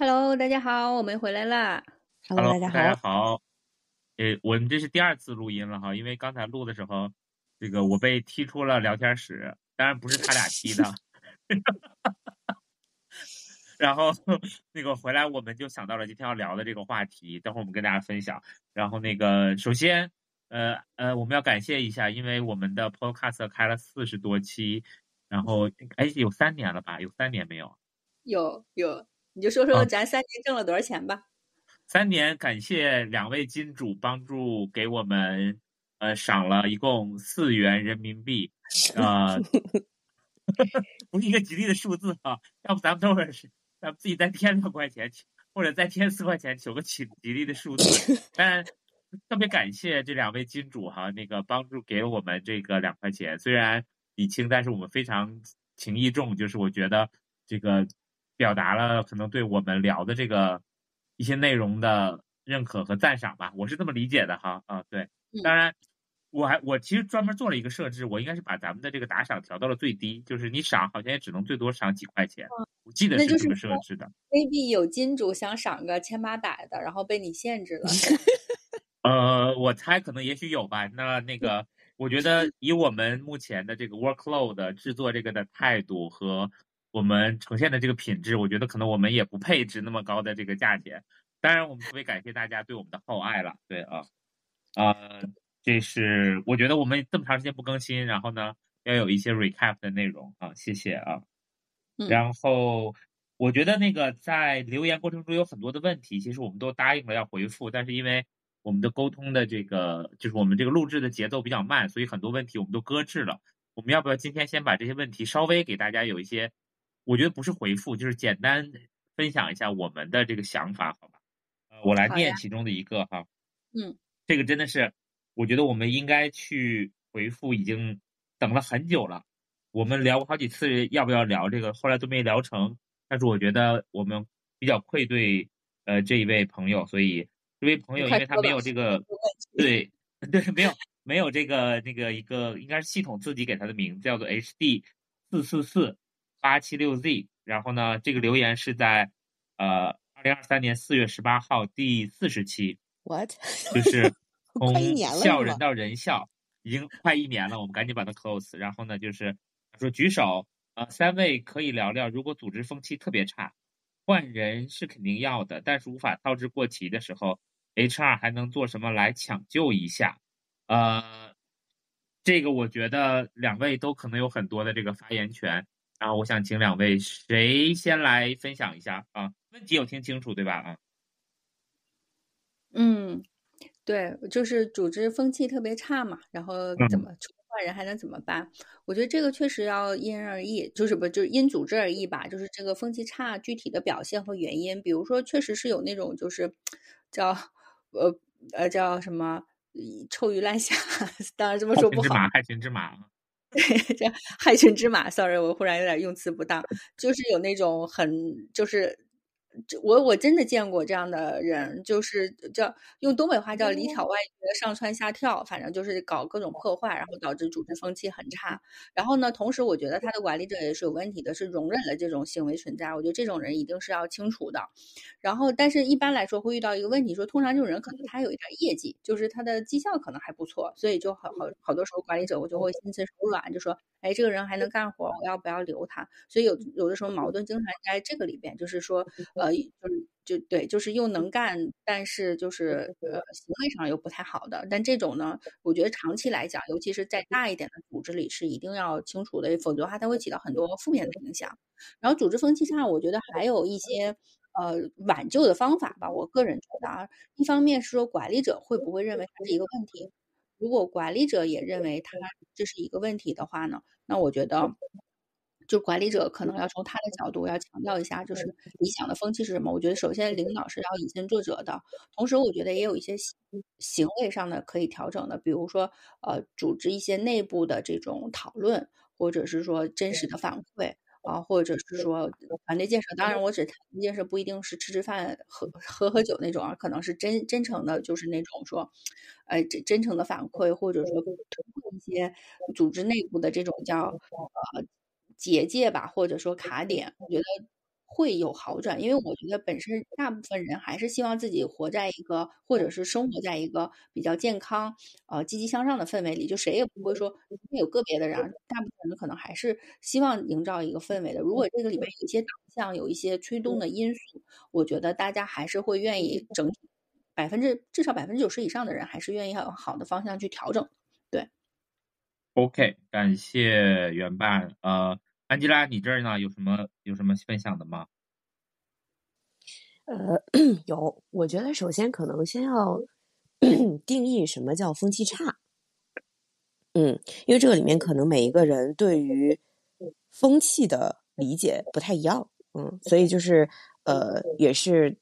Hello，大家好，我们回来啦。 Hello，大家大家好。 好。我们这是第二次录音了哈，因为刚才录的时候，这个我被踢出了聊天室，当然不是他俩踢的。然后那个回来我们就想到了今天要聊的这个话题，等会儿我们跟大家分享。然后那个首先，我们要感谢一下，因为我们的 Podcast 开了40多期，然后有3年了吧？有3年没有？ 有，你就说说咱3年挣了多少钱吧。 3年，感谢2位金主帮助给我们赏了一共4元人民币，不是一个吉利的数字啊，要不咱们自己再添2块钱，或者再添4块钱，求个吉利的数字。当然，特别感谢这2位金主哈，那个帮助给我们这个2块钱，虽然礼轻，但是我们非常情意重，就是我觉得这个表达了可能对我们聊的这个一些内容的认可和赞赏吧，我是这么理解的哈。对，当然。我其实专门做了一个设置，我应该是把咱们的这个打赏调到了最低，就是你赏好像也只能最多赏几块钱，我记得是这么设置的。 maybe 有金主想赏个1800的，然后被你限制了。 我猜可能也许有吧。那个，我觉得以我们目前的这个 workload 制作这个的态度和我们呈现的这个品质，我觉得可能我们也不配值那么高的这个价钱。当然，我们特别感谢大家对我们的厚爱了。对啊，这是我觉得我们这么长时间不更新，然后呢要有一些 recap 的内容啊，谢谢啊。然后我觉得那个在留言过程中有很多的问题，其实我们都答应了要回复，但是因为我们的沟通的这个就是我们这个录制的节奏比较慢，所以很多问题我们都搁置了。我们要不要今天先把这些问题稍微给大家有一些，我觉得不是回复，就是简单分享一下我们的这个想法，好吧？我来念其中的一个哈。这个真的是我觉得我们应该去回复，已经等了很久了。我们聊过好几次要不要聊这个，后来都没聊成。但是我觉得我们比较愧对这一位朋友，所以这位朋友因为他没有这个对没有这个那个一个应该是系统自己给他的名字叫做 HD444876Z，然后呢这个留言是在2023年4月18号第40期。 What？ 就是从快1年了笑人到人笑，已经快1年了，我们赶紧把它 close。然后呢，就是说举手，3位可以聊聊，如果组织风气特别差，换人是肯定要的，但是无法操之过急的时候，HR 还能做什么来抢救一下？这个我觉得2位都可能有很多的这个发言权，然后我想请2位谁先来分享一下啊？问题有听清楚对吧？ 对，就是组织风气特别差嘛，然后怎么换人还能怎么办？我觉得这个确实要因人而异，就是因组织而异吧。就是这个风气差具体的表现和原因，比如说确实是有那种就是叫叫什么臭鱼烂虾，当然这么说不好， 害群之马。 对，叫害群之马。Sorry，我忽然有点用词不当，就是有那种很就是我真的见过这样的人，就是用东北话叫里挑外撅、上蹿下跳，反正就是搞各种破坏，然后导致组织风气很差。然后呢，同时我觉得他的管理者也是有问题的，是容忍了这种行为存在。我觉得这种人一定是要清除的。然后，但是一般来说会遇到一个问题，说通常这种人可能他有一点业绩，就是他的绩效可能还不错，所以就好多时候管理者我就会心慈手软，就说，哎，这个人还能干活，我要不要留他？所以有的时候矛盾经常在这个里边，就是说，对，就是又能干，但是就是行为上又不太好的。但这种呢，我觉得长期来讲，尤其是在大一点的组织里，是一定要清除的，否则的话，它会起到很多负面的影响。然后组织风气差，我觉得还有一些挽救的方法吧。我个人觉得啊，一方面是说管理者会不会认为它是一个问题，如果管理者也认为它这是一个问题的话呢，那我觉得就管理者可能要从他的角度要强调一下，就是理想的风气是什么。我觉得首先领导是要以身作则的，同时我觉得也有一些行为上的可以调整的，比如说组织一些内部的这种讨论，或者是说真实的反馈。或者是说团队建设，当然我指团队建设不一定是吃饭喝酒那种啊，可能是真诚的，就是那种说，真诚的反馈，或者说突破一些组织内部的这种叫结界吧，或者说卡点，我觉得会有好转。因为我觉得本身大部分人还是希望自己活在一个或者是生活在一个比较健康、积极向上的氛围里，就谁也不会说有个别的人啊，大部分人可能还是希望营造一个氛围的。如果这个里边有一些导向，有一些推动的因素，我觉得大家还是会愿意整体至少90%以上的人还是愿意往好的方向去调整。对。 OK，感谢原爸。安吉拉，你这儿呢有什么分享的吗？ 有，我觉得首先可能先要定义什么叫风气差。因为这个里面可能每一个人对于风气的理解不太一样。所以就是也是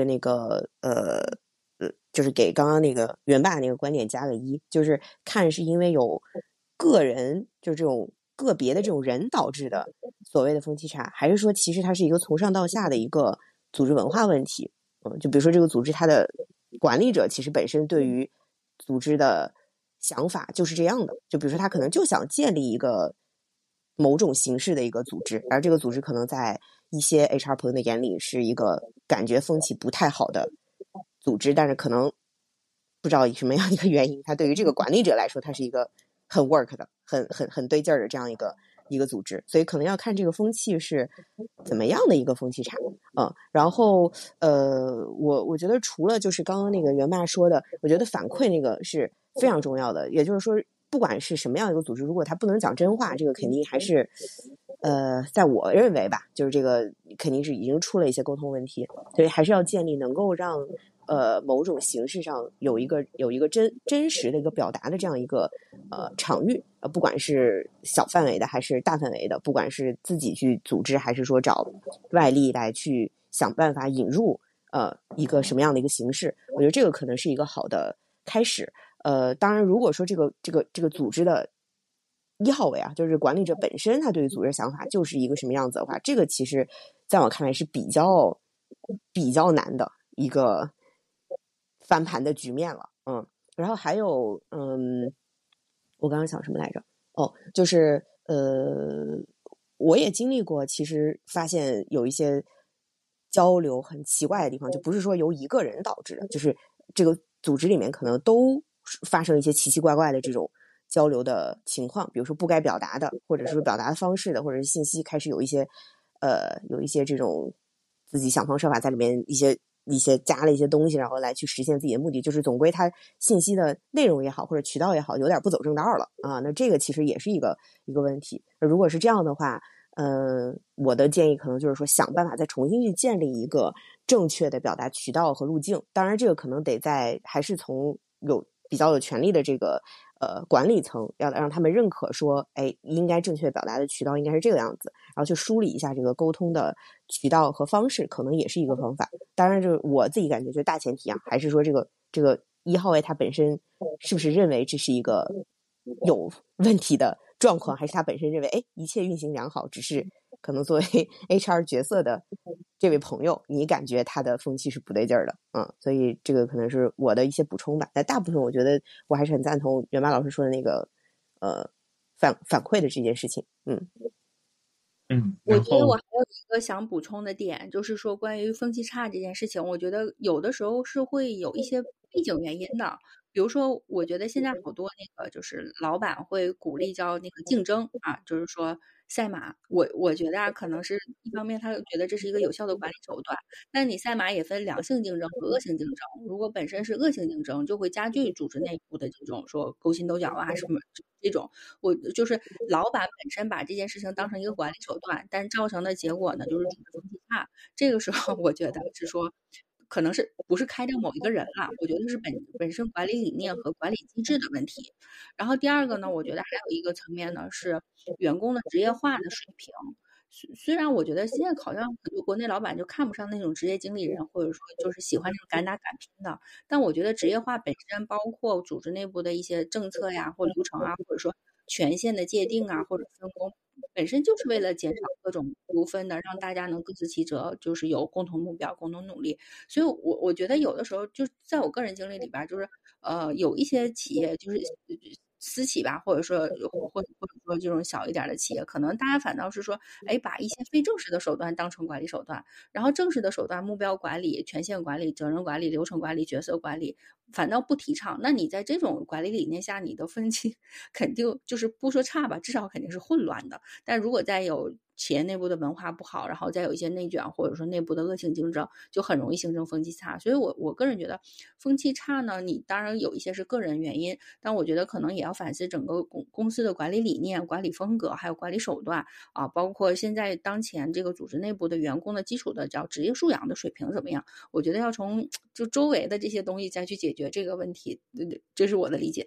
就是给刚刚那个原爸那个观点加个一，就是看是因为有个人就这种个别的这种人导致的所谓的风气差，还是说其实它是一个从上到下的一个组织文化问题。就比如说这个组织它的管理者其实本身对于组织的想法就是这样的，就比如说他可能就想建立一个某种形式的一个组织，而这个组织可能在一些 HR 朋友的眼里是一个感觉风气不太好的组织，但是可能不知道以什么样的一个原因，他对于这个管理者来说，他是一个很 work 的、很对劲儿的这样一个组织，所以可能要看这个风气是怎么样的一个风气差。然后我觉得除了就是刚刚那个袁爸说的，我觉得反馈那个是非常重要的，也就是说，不管是什么样一个组织，如果他不能讲真话，这个肯定还是在我认为吧，就是这个肯定是已经出了一些沟通问题，所以还是要建立能够让某种形式上有一个真实的一个表达的这样一个场域，不管是小范围的还是大范围的，不管是自己去组织还是说找外力来去想办法引入一个什么样的一个形式，我觉得这个可能是一个好的开始。当然如果说这个组织的一号位啊，就是管理者本身他对于组织的想法就是一个什么样子的话，这个其实在我看来是比较难的一个翻盘的局面了。然后还有我刚刚想什么来着？就是我也经历过，其实发现有一些交流很奇怪的地方，就不是说由一个人导致的，就是这个组织里面可能都发生一些奇奇怪怪的这种交流的情况，比如说不该表达的，或者是表达的方式的，或者是信息开始有一些这种自己想方设法在里面一些加了一些东西，然后来去实现自己的目的，就是总归它信息的内容也好，或者渠道也好，有点不走正道了啊。那这个其实也是一个问题。如果是这样的话，我的建议可能就是说，想办法再重新去建立一个正确的表达渠道和路径。当然，这个可能得还是从比较有权力的这个管理层，要让他们认可说，应该正确表达的渠道应该是这个样子，然后去梳理一下这个沟通的渠道和方式，可能也是一个方法。当然，就是我自己感觉，就大前提啊，还是说这个一号位他本身是不是认为这是一个有问题的状况，还是他本身认为一切运行良好，只是可能作为 HR 角色的这位朋友，你感觉他的风气是不对劲儿的。所以这个可能是我的一些补充吧。但大部分我觉得我还是很赞同袁妈老师说的那个反馈的这件事情。 我觉得我还有一个想补充的点，就是说关于风气差这件事情，我觉得有的时候是会有一些背景原因的。比如说，我觉得现在好多那个就是老板会鼓励叫那个竞争啊，就是说赛马。我觉得啊，可能是一方面他觉得这是一个有效的管理手段，但你赛马也分良性竞争和恶性竞争。如果本身是恶性竞争，就会加剧组织内部的这种说勾心斗角啊什么这种。我就是老板本身把这件事情当成一个管理手段，但造成的结果呢，就是组织风气差。这个时候我觉得是说，可能是不是开掉某一个人了？我觉得是本身管理理念和管理机制的问题。然后第二个呢，我觉得还有一个层面呢是员工的职业化的水平。虽然我觉得现在好像很多国内老板就看不上那种职业经理人，或者说就是喜欢那种敢打敢拼的，但我觉得职业化本身包括组织内部的一些政策呀，或流程啊，或者说权限的界定啊，或者分工，本身就是为了减少各种纠纷的，让大家能各司其责，就是有共同目标、共同努力。所以我觉得有的时候就在我个人经历里边，就是有一些企业就是私企吧，或者说这种小一点的企业，可能大家反倒是说，哎，把一些非正式的手段当成管理手段，然后正式的手段，目标管理、权限管理、责任管理、流程管理、角色管理，反倒不提倡。那你在这种管理理念下，你的分期肯定就是不说差吧，至少肯定是混乱的。但如果再有企业内部的文化不好，然后再有一些内卷，或者说内部的恶性竞争，就很容易形成风气差。所以我个人觉得风气差呢，你当然有一些是个人原因，但我觉得可能也要反思整个公司的管理理念、管理风格，还有管理手段啊，包括现在当前这个组织内部的员工的基础的叫职业素养的水平怎么样？我觉得要从就周围的这些东西再去解决这个问题，这是我的理解。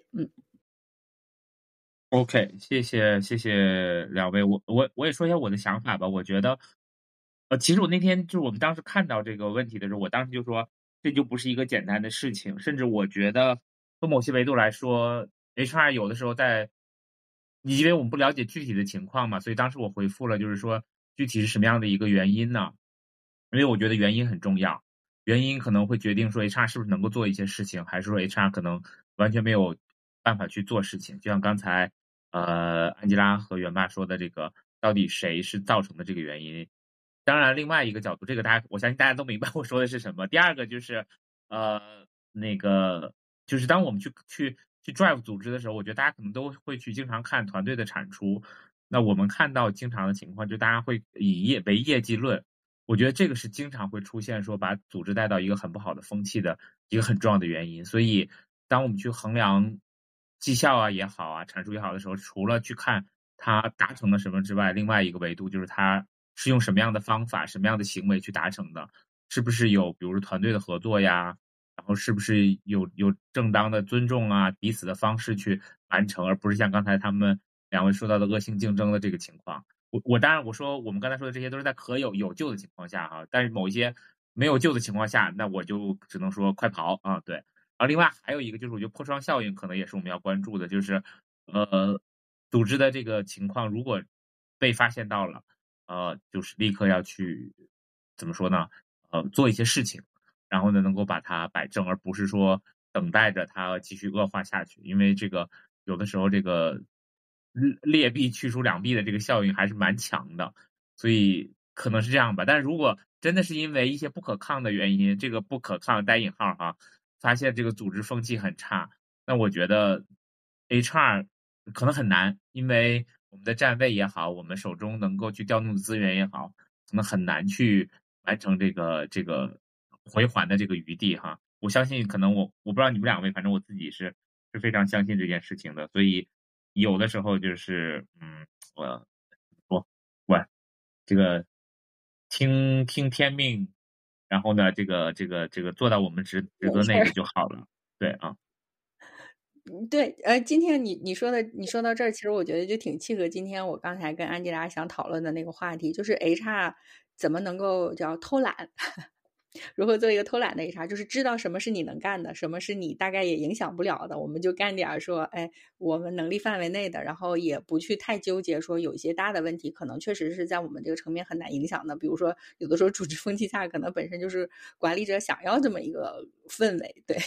OK，谢谢两位，我也说一下我的想法吧。我觉得，其实我那天就是我们当时看到这个问题的时候，我当时就说这就不是一个简单的事情，甚至我觉得从某些维度来说，HR 有的时候因为我们不了解具体的情况嘛，所以当时我回复了，就是说具体是什么样的一个原因呢？因为我觉得原因很重要，原因可能会决定说 HR 是不是能够做一些事情，还是说 HR 可能完全没有办法去做事情。就像刚才安吉拉和袁爸说的这个，到底谁是造成的这个原因？当然，另外一个角度，这个我相信大家都明白我说的是什么。第二个就是那个就是当我们去 drive 组织的时候，我觉得大家可能都会去经常看团队的产出。那我们看到经常的情况，就大家会以业绩论。我觉得这个是经常会出现说把组织带到一个很不好的风气的一个很重要的原因。所以当我们去衡量绩效啊也好啊，产出也好的时候，除了去看它达成了什么之外，另外一个维度就是它是用什么样的方法、什么样的行为去达成的，是不是有比如说团队的合作呀，然后是不是有正当的尊重啊，彼此的方式去完成，而不是像刚才他们两位说到的恶性竞争的这个情况。我当然我说我们刚才说的这些都是在有救的情况下哈，但是某一些没有救的情况下，那我就只能说快跑啊，对。另外还有一个就是我觉得破窗效应可能也是我们要关注的，就是组织的这个情况如果被发现到了，就是立刻要去怎么说呢？做一些事情，然后呢能够把它摆正，而不是说等待着它继续恶化下去。因为这个有的时候这个劣币驱逐良币的这个效应还是蛮强的，所以可能是这样吧。但是如果真的是因为一些不可抗的原因，这个不可抗带引号哈，发现这个组织风气很差，那我觉得 HR 可能很难，因为我们的站位也好，我们手中能够去调动的资源也好，可能很难去完成这个回环的这个余地哈。我相信可能我不知道你们两位，反正我自己是非常相信这件事情的，所以有的时候就是我这个听天命，然后呢，这个做到我们职责内的就好了。对啊。 对，今天你说到这儿，其实我觉得就挺契合今天我刚才跟安吉拉想讨论的那个话题，就是 HR 怎么能够叫偷懒，如何做一个偷懒的 HR，就是知道什么是你能干的，什么是你大概也影响不了的，我们就干点说，哎，我们能力范围内的，然后也不去太纠结说有一些大的问题，可能确实是在我们这个层面很难影响的，比如说有的时候组织风气差，可能本身就是管理者想要这么一个氛围，对。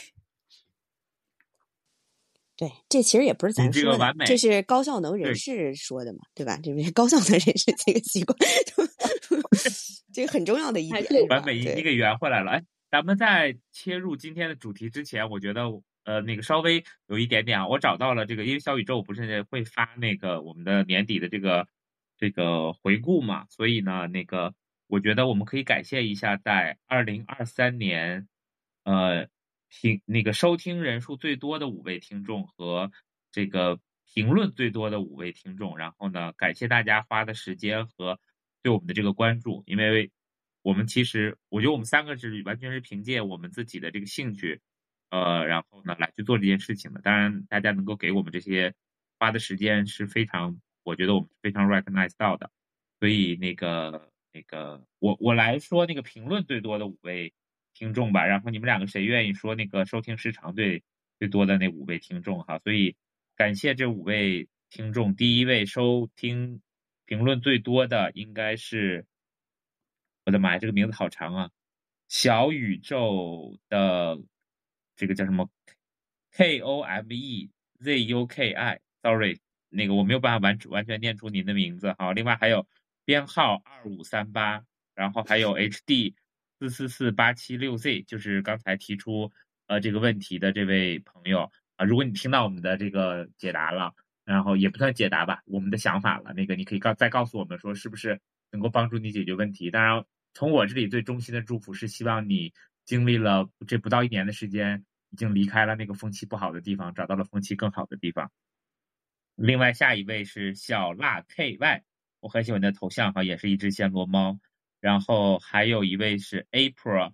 对，这其实也不是咱说的，这是高效能人士说的嘛，对吧？这是高效能人士这个习惯，这个很重要的一点。 完美你给圆回来了。哎，咱们在切入今天的主题之前，我觉得那个稍微有一点点，我找到了这个，因为小宇宙不是会发那个我们的年底的这个回顾嘛，所以呢，那个我觉得我们可以感谢一下在2023年，那个收听人数最多的5位听众和这个评论最多的5位听众，然后呢，感谢大家花的时间和对我们的这个关注，因为我们其实我觉得我们3个是完全是凭借我们自己的这个兴趣，然后呢来去做这件事情的。当然，大家能够给我们这些花的时间是非常，我觉得我们非常 recognize 到的。所以那个我来说那个评论最多的5位听众吧，然后你们2个谁愿意说那个收听时长最多的那5位听众哈？所以感谢这5位听众。第一位收听评论最多的应该是，我的妈呀，这个名字好长啊！小宇宙的这个叫什么 KOME ZUKI，sorry，那个我没有办法完全念出您的名字哈。另外还有编号2538，然后还有 HD444876Z，就是刚才提出这个问题的这位朋友啊。如果你听到我们的这个解答了，然后也不算解答吧，我们的想法了，那个你可以再告诉我们说是不是能够帮助你解决问题。当然，从我这里最衷心的祝福是希望你经历了这不到1年的时间，已经离开了那个风气不好的地方，找到了风气更好的地方。另外下一位是小辣 KY， 我很喜欢你的头像哈，也是一只暹罗猫。然后还有一位是 April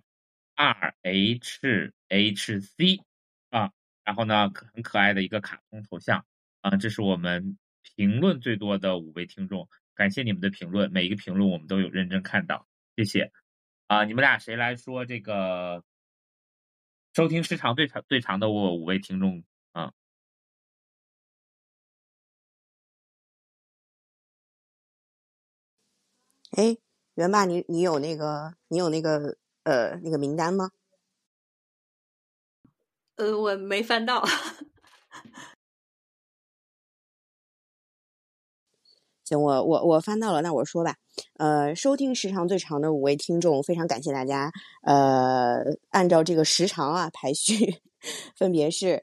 RHHC 啊，然后呢很可爱的一个卡通头像啊，这是我们评论最多的5位听众，感谢你们的评论，每一个评论我们都有认真看到，谢谢啊。你们俩谁来说这个收听时长最长的5位听众啊？ 哎，元爸，你有那个那个名单吗？ 我没翻到。 行，我翻到了，那我说吧。收听时长最长的5位听众，非常感谢大家。按照这个时长啊排序，分别是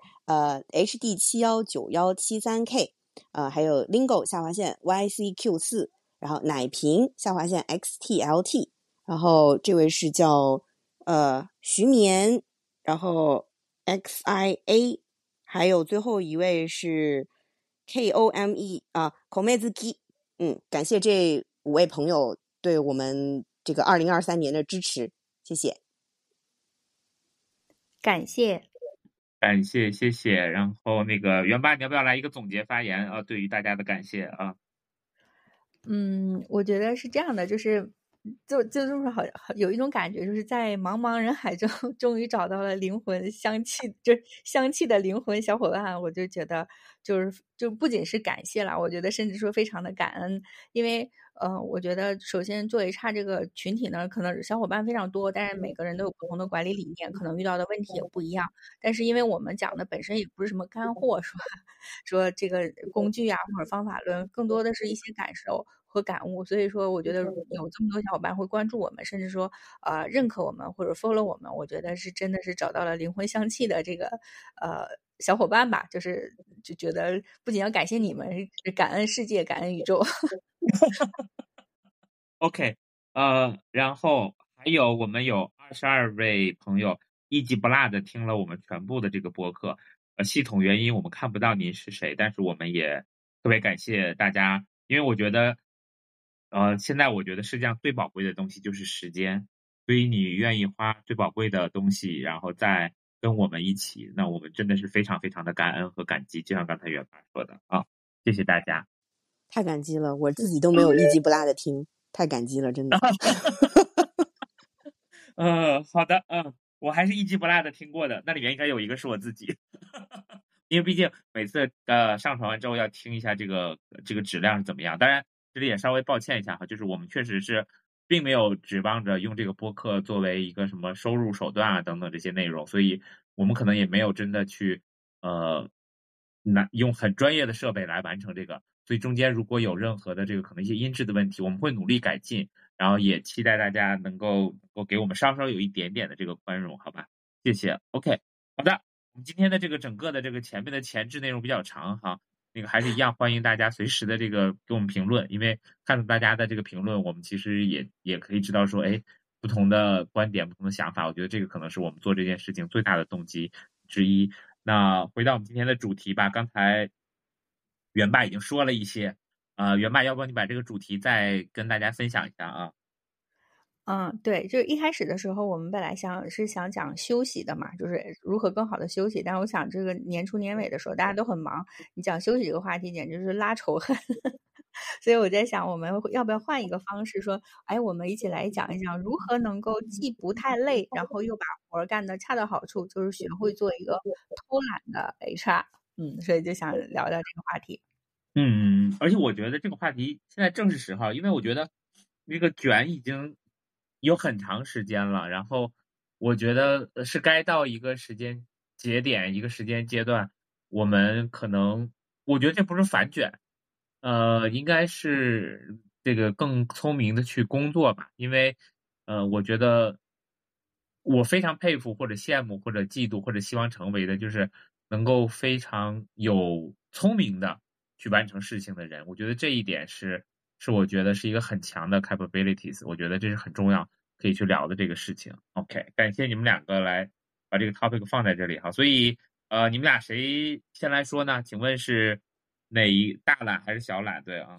HD719173K，还有 Lingo 下划线 YCQ4，然后奶瓶下划线 XTLT，然后这位是叫徐眠，然后 XIA，还有最后一位是 KOME 啊 Komezuki。感谢这5位朋友对我们这个2023年的支持，谢谢。 感谢， 谢谢。然后那个元爸，你要不要来一个总结发言啊？对于大家的感谢啊。 我觉得是这样的，就是好有一种感觉，就是在茫茫人海中终于找到了灵魂相契，就相契的灵魂小伙伴。我就觉得就不仅是感谢了，我觉得甚至说非常的感恩，因为我觉得首先做 HR 这个群体呢，可能小伙伴非常多，但是每个人都有不同的管理理念，可能遇到的问题也不一样。但是因为我们讲的本身也不是什么干货，是吧？说这个工具啊或者方法论，更多的是一些感受和感悟。所以说，我觉得有这么多小伙伴会关注我们，甚至说认可我们或者 follow 我们，我觉得是真的是找到了灵魂相契的这个小伙伴吧。就觉得不仅要感谢你们，感恩世界，感恩宇宙。 OK，然后还有我们有22位朋友一集不落的听了我们全部的这个播客，系统原因我们看不到您是谁，但是我们也特别感谢大家，因为我觉得，现在我觉得世界上最宝贵的东西就是时间，所以你愿意花最宝贵的东西，然后再跟我们一起，那我们真的是非常非常的感恩和感激，就像刚才元爸说的啊，谢谢大家。 太感激了，我自己都没有一集不落的听，太感激了，真的。 好的，我还是一集不落的听过的，那里面应该有一个是我自己，因为毕竟每次上传完之后要听一下这个质量是怎么样。当然，这里也稍微抱歉一下哈，就是我们确实是并没有指望着用这个播客作为一个什么收入手段啊等等这些内容，所以我们可能也没有真的去用很专业的设备来完成这个。所以中间如果有任何的这个可能一些音质的问题，我们会努力改进，然后也期待大家能够给我们稍稍有一点点的这个宽容，好吧？谢谢。OK，好的，我们今天的这个整个的这个前面的前置内容比较长哈，那个还是一样欢迎大家随时的这个给我们评论，因为看到大家的这个评论，我们其实也可以知道说，哎，不同的观点、不同的想法，我觉得这个可能是我们做这件事情最大的动机之一。那回到我们今天的主题吧，刚才元爸已经说了一些，元爸，要不然你把这个主题再跟大家分享一下啊？ 对，就是一开始的时候，我们本来想讲休息的嘛，就是如何更好的休息。但我想这个年初年尾的时候，大家都很忙，你讲休息这个话题简直是拉仇恨。所以我在想，我们要不要换一个方式说，哎，我们一起来讲一讲如何能够既不太累，然后又把活儿干得恰到好处，就是学会做一个偷懒的 HR。所以就想聊聊这个话题。 而且我觉得这个话题现在正是时候，因为我觉得那个卷已经有很长时间了，然后我觉得是该到一个时间节点、一个时间阶段， 我们可能我觉得这不是反卷，应该是这个更聪明的去工作吧。因为，我觉得我非常佩服或者羡慕或者嫉妒或者希望成为的，就是能够非常有聪明的去完成事情的人。我觉得这一点是我觉得是一个很强的 capabilities，我觉得这是很重要可以去聊的这个事情。OK，感谢你们两个来把这个 topic 放在这里哈。所以你们俩谁先来说呢？请问是哪一大懒还是小懒？对啊。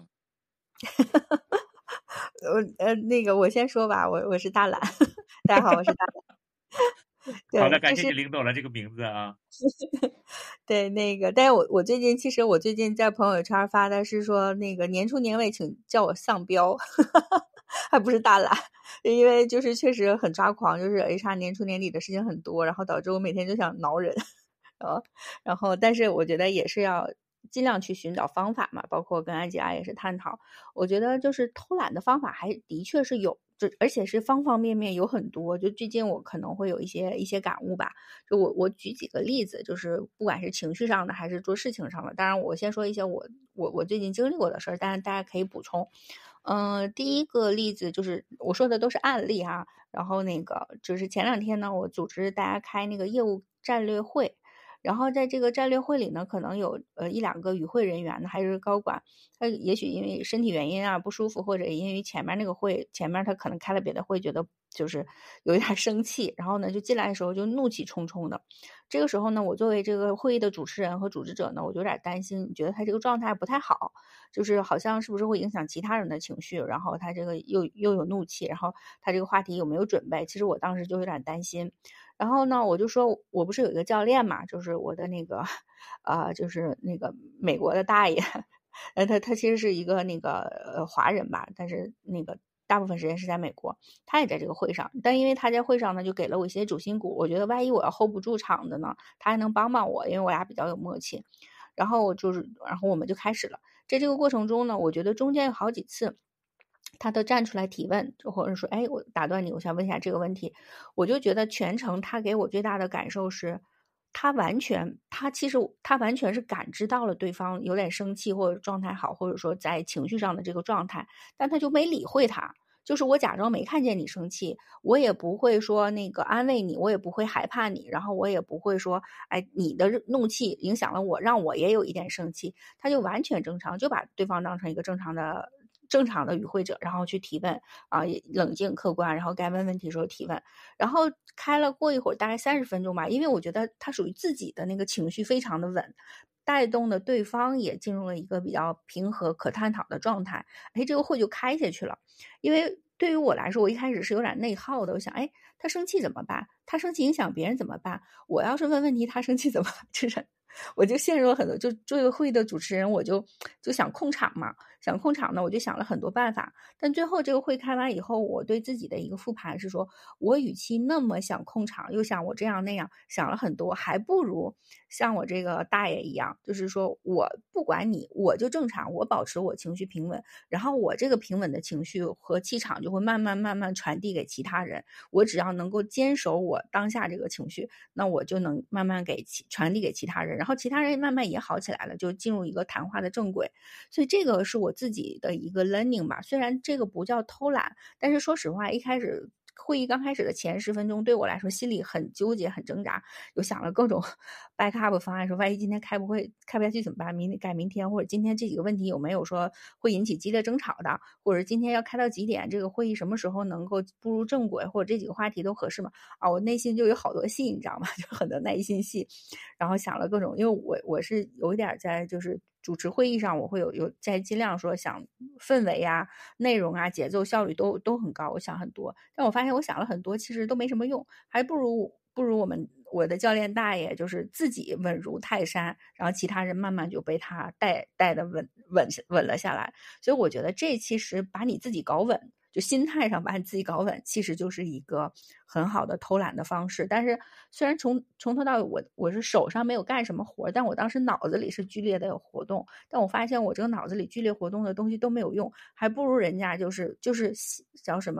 那个我先说吧，我是大懒，大家好，我是大懒。 好的， 对， 感谢你领走了这个名字啊。 对，那个，但是我最近其实我最近在朋友圈发的是说那个年初年尾请叫我丧彪，还不是大懒，因为就是确实很抓狂，就是 HR 年初年底的事情很多，然后导致我每天就想挠人。然后但是我觉得也是要尽量去寻找方法嘛，包括跟安吉拉也是探讨，我觉得就是偷懒的方法还的确是有，就而且是方方面面有很多。就最近我可能会有一些感悟吧，就我举几个例子，就是不管是情绪上的还是做事情上的。当然我先说一些我最近经历过的事儿，但是大家可以补充。第一个例子就是我说的都是案例哈，然后那个就是前2天呢，我组织大家开那个业务战略会。然后在这个战略会里呢，可能有1-2个与会人员呢，还是高管，他也许因为身体原因啊不舒服，或者因为前面那个会前面他可能开了别的会，觉得就是有一点生气，然后呢就进来的时候就怒气冲冲的。这个时候呢，我作为这个会议的主持人和组织者呢，我就有点担心，觉得他这个状态不太好，就是好像是不是会影响其他人的情绪，然后他这个又有怒气，然后他这个话题有没有准备？其实我当时就有点担心。然后呢，我就说我不是有一个教练嘛，就是我的那个，就是那个美国的大爷，他其实是一个那个华人吧，但是那个大部分时间是在美国，他也在这个会上，但因为他在会上呢，就给了我一些主心骨，我觉得万一我要 hold 不住场的呢，他还能帮帮我，因为我俩比较有默契。然后我们就开始了，在这个过程中呢，我觉得中间有好几次。他都站出来提问，或者说，哎，我打断你，我想问一下这个问题。我就觉得全程他给我最大的感受是，其实他完全是感知到了对方有点生气或者状态好，或者说在情绪上的这个状态，但他就没理会他。就是我假装没看见你生气，我也不会说那个安慰你，我也不会害怕你，然后我也不会说，哎，你的怒气影响了我，让我也有一点生气。他就完全正常，就把对方当成一个正常的与会者，然后去提问啊，也冷静客观，然后该问问题的时候提问。然后过一会儿，大概30分钟吧，因为我觉得他属于自己的那个情绪非常的稳，带动的对方也进入了一个比较平和可探讨的状态。哎，这个会就开下去了。因为对于我来说，我一开始是有点内耗的，我想，哎，他生气怎么办？他生气影响别人怎么办？我要是问问题，他生气怎么办？就是我就陷入了很多，就作为会议的主持人，我就想控场嘛，想控场呢，我就想了很多办法。但最后这个会开完以后，我对自己的一个复盘是说，我与其那么想控场，又想我这样那样，想了很多，还不如像我这个大爷一样，就是说我不管你，我就正常，我保持我情绪平稳，然后我这个平稳的情绪和气场就会慢慢传递给其他人。我只要能够坚守我当下这个情绪，那我就能慢慢传递给其他人，然后其他人慢慢也好起来了，就进入一个谈话的正轨。所以这个是我自己的一个 learning 吧，虽然这个不叫偷懒，但是说实话，会议刚开始的前10分钟，对我来说心里很纠结、很挣扎，有想了各种 backup 方案，说万一今天开不下去怎么办？改明天，或者今天这几个问题有没有说会引起激烈争吵的，或者今天要开到几点，这个会议什么时候能够步入正轨，或者这几个话题都合适吗？啊，我内心就有好多戏，你知道吗？就很多耐心戏，然后想了各种，因为我是有一点在就是主持会议上，我会有在尽量说想氛围啊、内容啊、节奏、效率都很高，我想很多，但我发现我想了很多，其实都没什么用，还不如我的教练大爷就是自己稳如泰山，然后其他人慢慢就被他带的稳了下来。所以我觉得这其实把你自己搞稳，就心态上把你自己搞稳，其实就是一个很好的偷懒的方式。但是虽然从头到尾我是手上没有干什么活，但我当时脑子里是剧烈的有活动，但我发现我这个脑子里剧烈活动的东西都没有用，还不如人家就是叫什么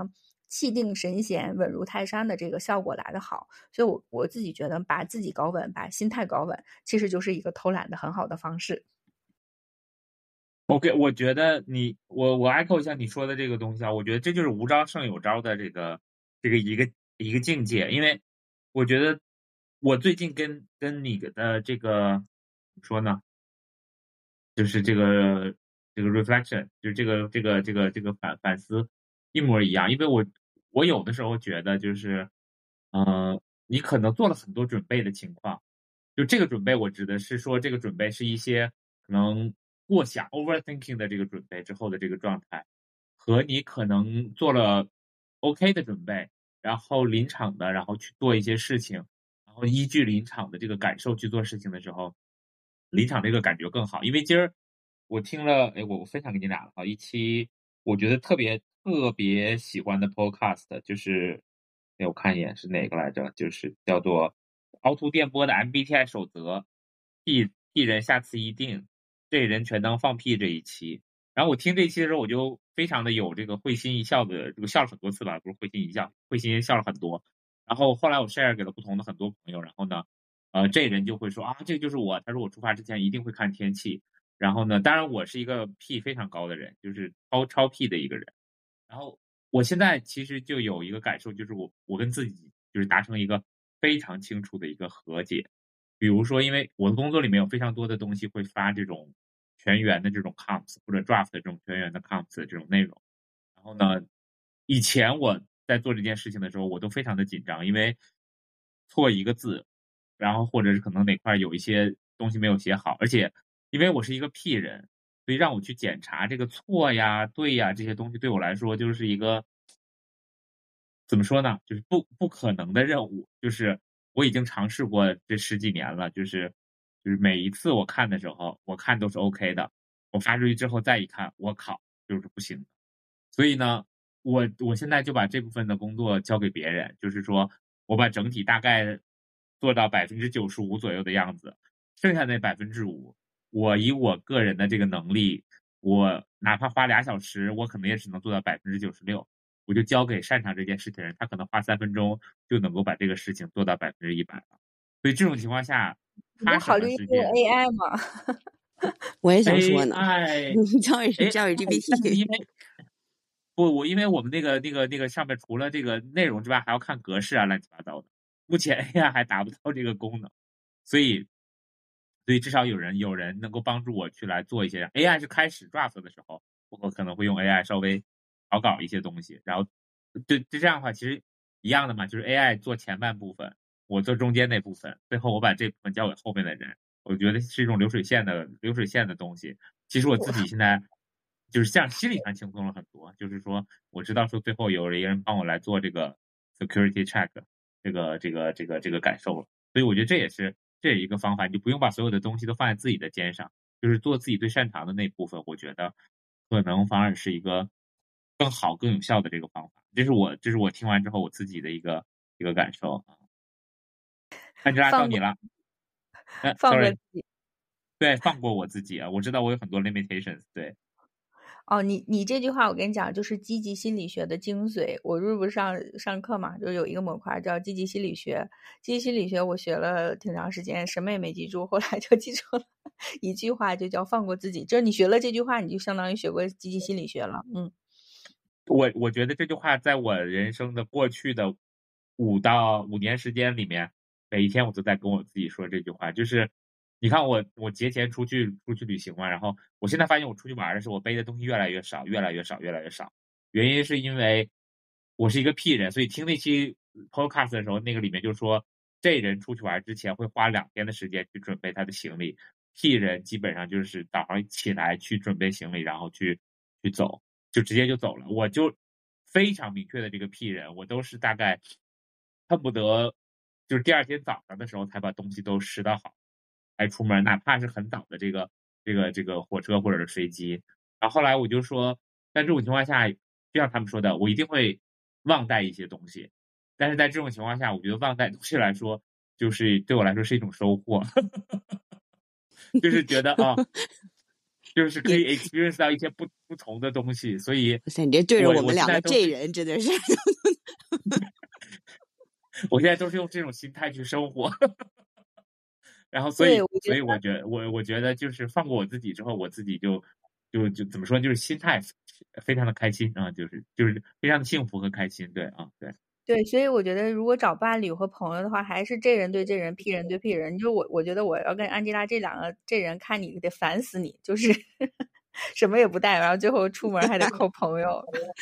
气定神闲、稳如泰山的这个效果来得好。所以我自己觉得把自己搞稳，把心态搞稳，其实就是一个偷懒的很好的方式。 OK，我觉得我 echo 一下你说的这个东西啊，我觉得这就是无招胜有招的这个一个境界，因为我觉得我最近跟你的这个怎么说呢，就是这个 reflection，就是这个反思一模一样，因为我有的时候觉得就是，你可能做了很多准备的情况，就这个准备，我指的是说这个准备是一些可能过想 overthinking 的这个准备之后的这个状态，和你可能做了 OK 的准备，然后临场的，然后去做一些事情，然后依据临场的这个感受去做事情的时候，临场这个感觉更好。因为今儿我听了，哎，我分享给你俩了啊，一期我觉得特别喜欢的 podcast，就是，哎，我看一眼是哪个来着，就是叫做凹凸电波的 MBTI 守则，P 人下次一定，这人全当放屁这一期。然后我听这一期的时候，我就非常的有这个会心一笑的，这个笑了很多次吧，不是会心一笑，会心一笑了很多。然后后来我 share 给了不同的很多朋友，然后呢，这人就会说啊，这个就是我，他说我出发之前一定会看天气。然后呢，当然我是一个 P 非常高的人，就是超 P 的一个人。然后我现在其实就有一个感受，就是我跟自己就是达成一个非常清楚的一个和解。比如说，因为我的工作里面有非常多的东西会发这种全员的这种 comps 或者 draft 的这种全员的 comps 的这种内容。然后呢，以前我在做这件事情的时候，我都非常的紧张，因为错一个字，然后或者是可能哪块有一些东西没有写好，而且因为我是一个 P 人，所以让我去检查这个错呀、对呀这些东西，对我来说就是一个怎么说呢，就是不可能的任务。就是我已经尝试过这十几年了，就是每一次我看的时候，我看都是 OK 的，我发出去之后再一看，我靠，就是不行的。所以呢，我现在就把这部分的工作交给别人，就是说我把整体大概做到95%左右的样子，剩下那5%，我以我个人的这个能力，我哪怕花2小时，我可能也只能做到96%，我就交给擅长这件事情的人，他可能花3分钟就能够把这个事情做到100%了。所以这种情况下， 你不他什么考虑用世界 AI 吗？ 我也想说呢， ？AI， 教育但是 GPT。 因为不，因为我们那个上面除了这个内容之外，还要看格式啊，乱七八糟的。目前 AI 还达不到这个功能，所以至少有人能够帮助我去来做一些。AI 是开始 draft 的时候，我可能会用 AI 稍微草稿一些东西，然后就这样的话，其实一样的嘛，就是 AI 做前半部分，我做中间那部分，最后我把这部分交给后面的人。我觉得是一种流水线的东西。其实我自己现在就是这样，心理上轻松了很多。就是说，我知道说最后有一个人帮我来做这个 security check，这个感受了。所以我觉得这也一个方法，你不用把所有的东西都放在自己的肩上，就是做自己最擅长的那部分。我觉得可能反而是一个更好、更有效的这个方法。这是我听完之后我自己的一个感受啊。安吉拉到放过你了， 放过 sorry， 自己。 对，放过我自己啊，我知道我有很多 limitations，对。 哦，你这句话我跟你讲，就是积极心理学的精髓。我不是上课嘛，就有一个模块叫积极心理学。积极心理学我学了挺长时间，什么也没记住，后来就记住了一句话，就叫放过自己。就是你学了这句话，你就相当于学过积极心理学了。 我觉得这句话在我人生的过去的5年时间里面，每一天我都在跟我自己说这句话。就是你看我节前出去旅行嘛，然后我现在发现我出去玩的时候，我背的东西越来越少，越来越少，越来越少。原因是因为我是一个 P 人，所以听那期 podcast 的时候，那个里面就说这人出去玩之前会花2天的时间去准备他的行李，P 人基本上就是早上起来去准备行李，然后去走。就直接就走了。我就非常明确的这个 P 人，我都是大概恨不得就是第二天早上的时候才把东西都拾到好，才出门，哪怕是很早的这个火车或者是飞机。然后后来我就说，在这种情况下，就像他们说的，我一定会忘带一些东西。但是在这种情况下，我觉得忘带东西来说，就是对我来说是一种收获，就是觉得啊， 就是可以 experience 到一些不同的东西，所以你这对着我们我两个这现在都是人真的是我现在都是用这种心态去生活。然后对，我觉所以得我觉得就是放过我自己之后，我自己就怎么说，就是心态非常的开心啊，就是非常的幸福和开心，对啊，对。 对，所以我觉得如果找伴侣和朋友的话，还是这人对这人，P 人对 P 人。就我觉得我要跟安吉拉这人看你得烦死你，就是什么也不带，然后最后出门还得扣朋友。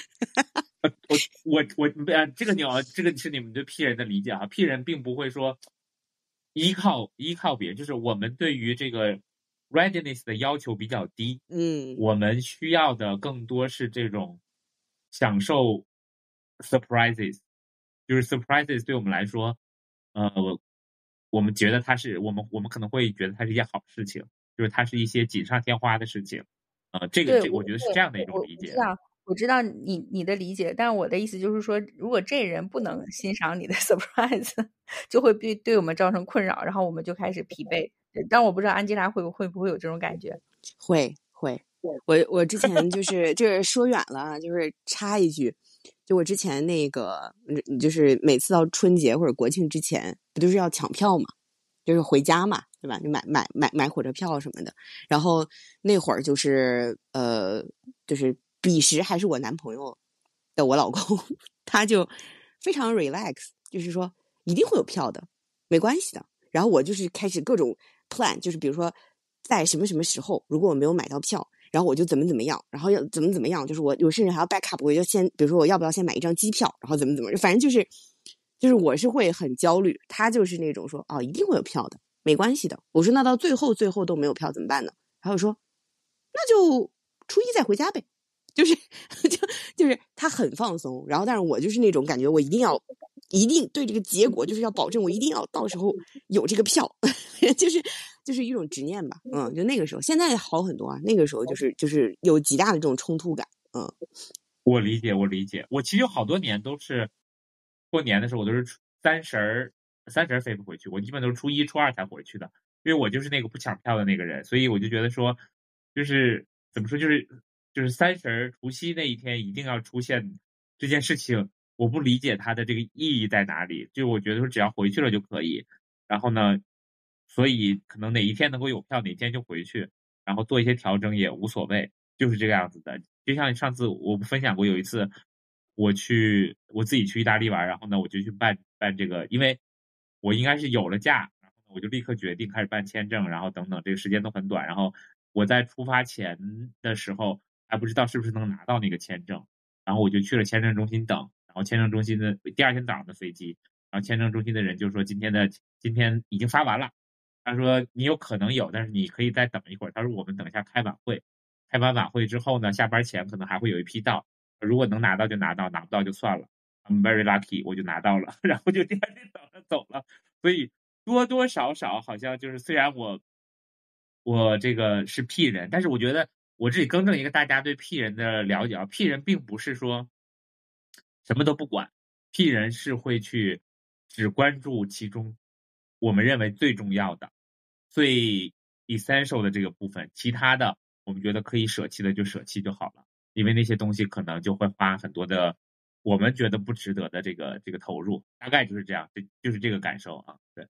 这个是你们对 P 人的理解啊，P 人并不会说依靠别人，就是我们对于这个 readiness 的要求比较低，我们需要的更多是这种享受 surprises， 就是 surprises 对我们来说，我们觉得我们可能会觉得它是一件好事情，就是它是一些锦上添花的事情， 对， 我觉得是这样的一种理解。 我知道你的理解，但我的意思就是说，如果这人不能欣赏你的 surprise， 就会对我们造成困扰，然后我们就开始疲惫。但我不知道安吉拉会不会有这种感觉？ 会。我之前就是说远了，就是插一句，就我之前那个，就是每次到春节或者国庆之前，不就是要抢票嘛，就是回家嘛，对吧？就买火车票什么的。然后那会儿就是就是彼时还是我男朋友的我老公，他就非常 relax， 就是说一定会有票的，没关系的。然后我就是开始各种 plan， 就是比如说在什么什么时候，如果我没有买到票，然后我就怎么样，然后要怎么样，就是我甚至还要 backup， 我就先比如说我要不要先买一张机票，然后怎么，反正就是我是会很焦虑，他就是那种说一定会有票的，没关系的。我说那到最后都没有票怎么办呢？然后说那就初一再回家呗，就是他很放松，然后但是我就是那种感觉，我一定对这个结果就是要保证我一定要到时候有这个票，就是一种执念吧，就那个时候，现在好很多啊，那个时候就是有极大的这种冲突感， 我理解，我其实有好多年都是过年的时候，我都是三十儿飞不回去，我基本都是初一、初二才回去的，因为我就是那个不抢票的那个人，所以我就觉得说，就是怎么说，就是三十儿除夕那一天一定要出现这件事情，我不理解它的这个意义在哪里，就我觉得说只要回去了就可以，然后呢，所以可能哪一天能够有票，哪天就回去，然后做一些调整也无所谓，就是这个样子的。就像上次我不分享过，有一次我自己去意大利玩，然后呢我就去办这个，因为我应该是有了假，然后我就立刻决定开始办签证，然后等等，这个时间都很短。然后我在出发前的时候还不知道是不是能拿到那个签证，然后我就去了签证中心等，然后签证中心的第二天早上的飞机，然后签证中心的人就说今天已经发完了，他说你有可能有，但是你可以再等一会儿。他说我们等一下开晚会。开完晚会之后呢，下班前可能还会有一批到，如果能拿到就拿到，拿不到就算了。I'm very lucky， 我就拿到了，然后就第二天早上走了。所以多多少少好像就是，虽然我这个是 P 人，但是我觉得我这里更正一个大家对 P 人的了解啊 ，P 人并不是说什么都不管，P 人是会去只关注其中我们认为最重要的、最 essential 的这个部分，其他的我们觉得可以舍弃的就舍弃就好了，因为那些东西可能就会花很多的我们觉得不值得的这个投入，大概就是这样，就是这个感受啊。对，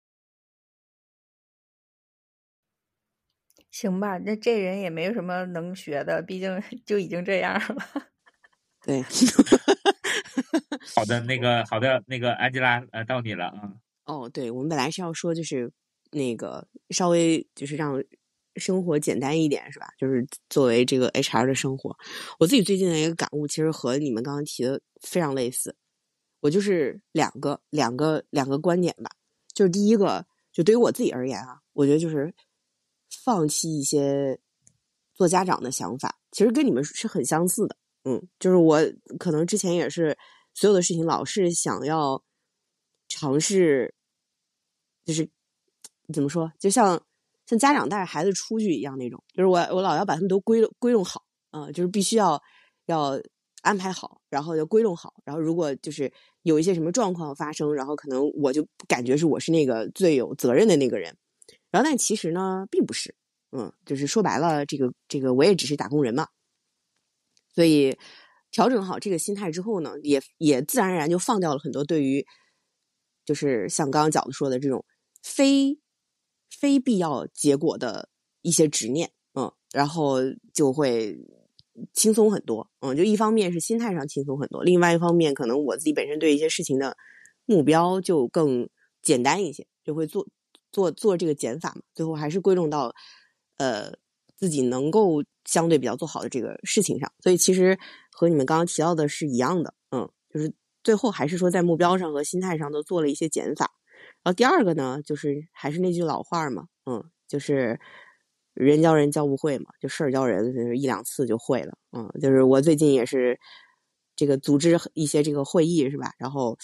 行吧，那这人也没有什么能学的，毕竟就已经这样了。 对。 好的，那个Angela，到你了啊。 对，我们本来是要说就是那个稍微就是让生活简单一点，是吧？就是作为这个 HR 的生活，我自己最近的一个感悟，其实和你们刚刚提的非常类似。我就是两个观点吧。就是第一个，就对于我自己而言啊，我觉得就是放弃一些做家长的想法，其实跟你们是很相似的。就是我可能之前也是所有的事情老是想要尝试，就是怎么说，就像家长带着孩子出去一样那种，就是我老要把他们都归拢好，就是必须要安排好，然后要归拢好，然后如果就是有一些什么状况发生，然后可能我就感觉是我是那个最有责任的那个人，然后但其实呢并不是， 就是说白了，这个我也只是打工人嘛，所以调整好这个心态之后呢，也自然而然就放掉了很多对于就是像刚刚饺子说的这种非必要结果的一些执念，然后就会轻松很多，就一方面是心态上轻松很多，另外一方面可能我自己本身对一些事情的目标就更简单一些，就会做这个减法嘛，最后还是归拢到自己能够相对比较做好的这个事情上，所以其实和你们刚刚提到的是一样的，就是最后还是说在目标上和心态上都做了一些减法。然后第二个呢，就是还是那句老话嘛，就是人教人教不会嘛，就事儿教人，就是一两次就会了，就是我最近也是这个组织一些这个会议是吧，然后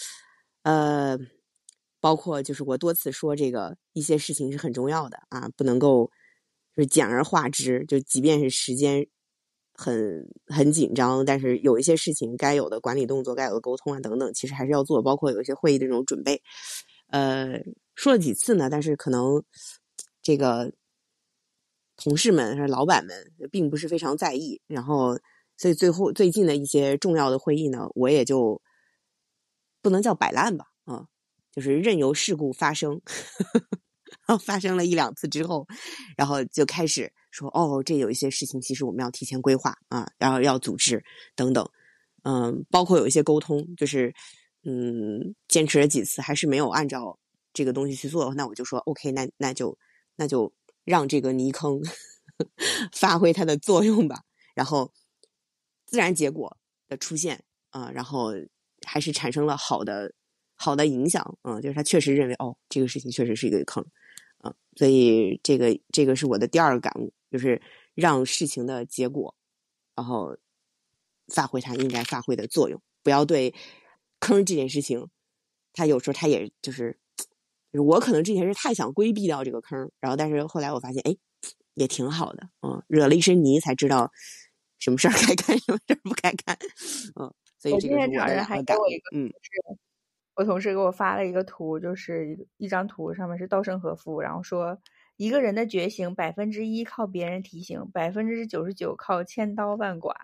包括就是我多次说这个一些事情是很重要的啊，不能够就是简而化之，就即便是时间很紧张，但是有一些事情该有的管理动作、该有的沟通啊等等，其实还是要做，包括有一些会议的这种准备。说了几次呢，但是可能这个同事们还是老板们并不是非常在意，然后所以最近的一些重要的会议呢，我也就不能叫摆烂吧，就是任由事故发生。然后发生了一两次之后，然后就开始说这有一些事情其实我们要提前规划啊，然后要组织等等，包括有一些沟通，就是坚持了几次还是没有按照这个东西去做，那我就说 OK， 那就让这个泥坑发挥它的作用吧，然后自然结果的出现然后还是产生了好的影响，就是他确实认为这个事情确实是一个坑，所以这个是我的第二个感悟，就是让事情的结果然后发挥它应该发挥的作用，不要对坑这件事情，他有时候他也就是我可能之前是太想规避掉这个坑，然后但是后来我发现也挺好的，惹了一身泥才知道什么事儿该干什么事儿不该干，所以这个是我的两个感悟。 我同事给我发了一个图，就是一张图上面是稻盛和夫，然后说一个人的觉醒1%靠别人提醒，99%靠千刀万剐。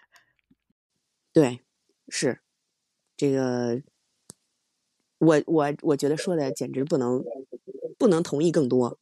对，是这个，我觉得说的简直不能同意更多。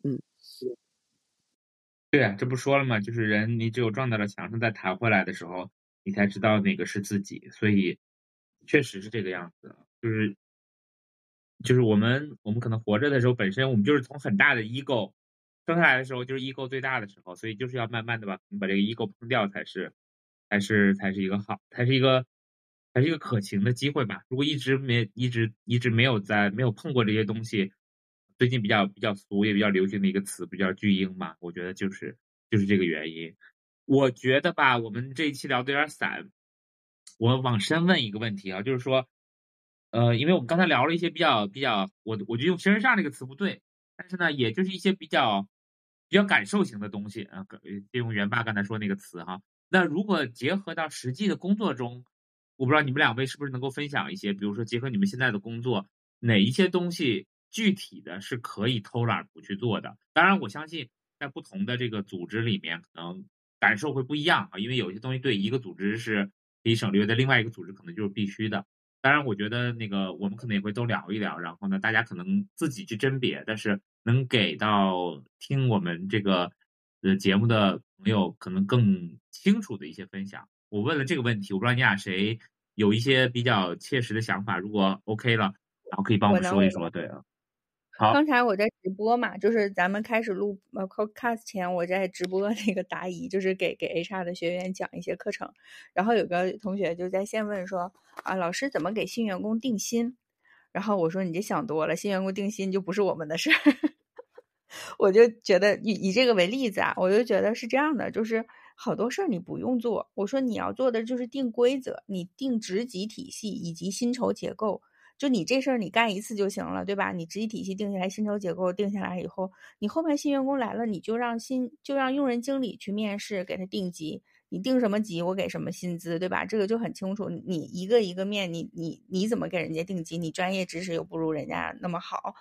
对啊，这不说了吗？就是人，你只有撞到了墙上再弹回来的时候，你才知道哪个是自己。所以，确实是这个样子。就是我们可能活着的时候，本身我们就是从很大的 ego 生下来的时候，就是 ego 最大的时候，所以就是要慢慢的把这个 ego 碰掉，才是一个好，才是一个可行的机会吧。如果一直没有碰过这些东西，最近比较俗也比较流行的一个词，不叫巨婴嘛？我觉得就是这个原因。我觉得吧，我们这一期聊的有点散，我往深问一个问题啊，就是说，因为我们刚才聊了一些比较，我觉得用形而上这个词不对，但是呢，也就是一些比较感受型的东西啊，借用元爸刚才说那个词哈。那如果结合到实际的工作中，我不知道你们两位是不是能够分享一些，比如说结合你们现在的工作，哪一些东西具体的是可以偷懒不去做的？当然，我相信在不同的这个组织里面，可能感受会不一样啊，因为有些东西对一个组织是可以省略的，另外一个组织可能就是必须的。当然，我觉得那个我们可能也会都聊一聊，然后呢，大家可能自己去甄别，但是能给到听我们这个节目的朋友可能更清楚的一些分享。我问了这个问题，我不知道你俩谁有一些比较切实的想法，如果 OK 了，然后可以帮我们说一说。对啊，好。 刚才我在直播嘛，就是咱们开始录podcast 前，我在直播那个答疑，就是给 HR 的学员讲一些课程。然后有个同学就在线问说老师怎么给新员工定薪？然后我说你这想多了，新员工定薪就不是我们的事儿。我就觉得以这个为例子啊，我就觉得是这样的，就是好多事儿你不用做，我说你要做的就是定规则，你定职级体系以及薪酬结构，就你这事儿你干一次就行了，对吧？你职级体系定下来，薪酬结构定下来以后，你后面新员工来了，你就让用人经理去面试，给他定级，你定什么级，我给什么薪资，对吧？这个就很清楚。你一个一个面，你怎么给人家定级？你专业知识又不如人家那么好。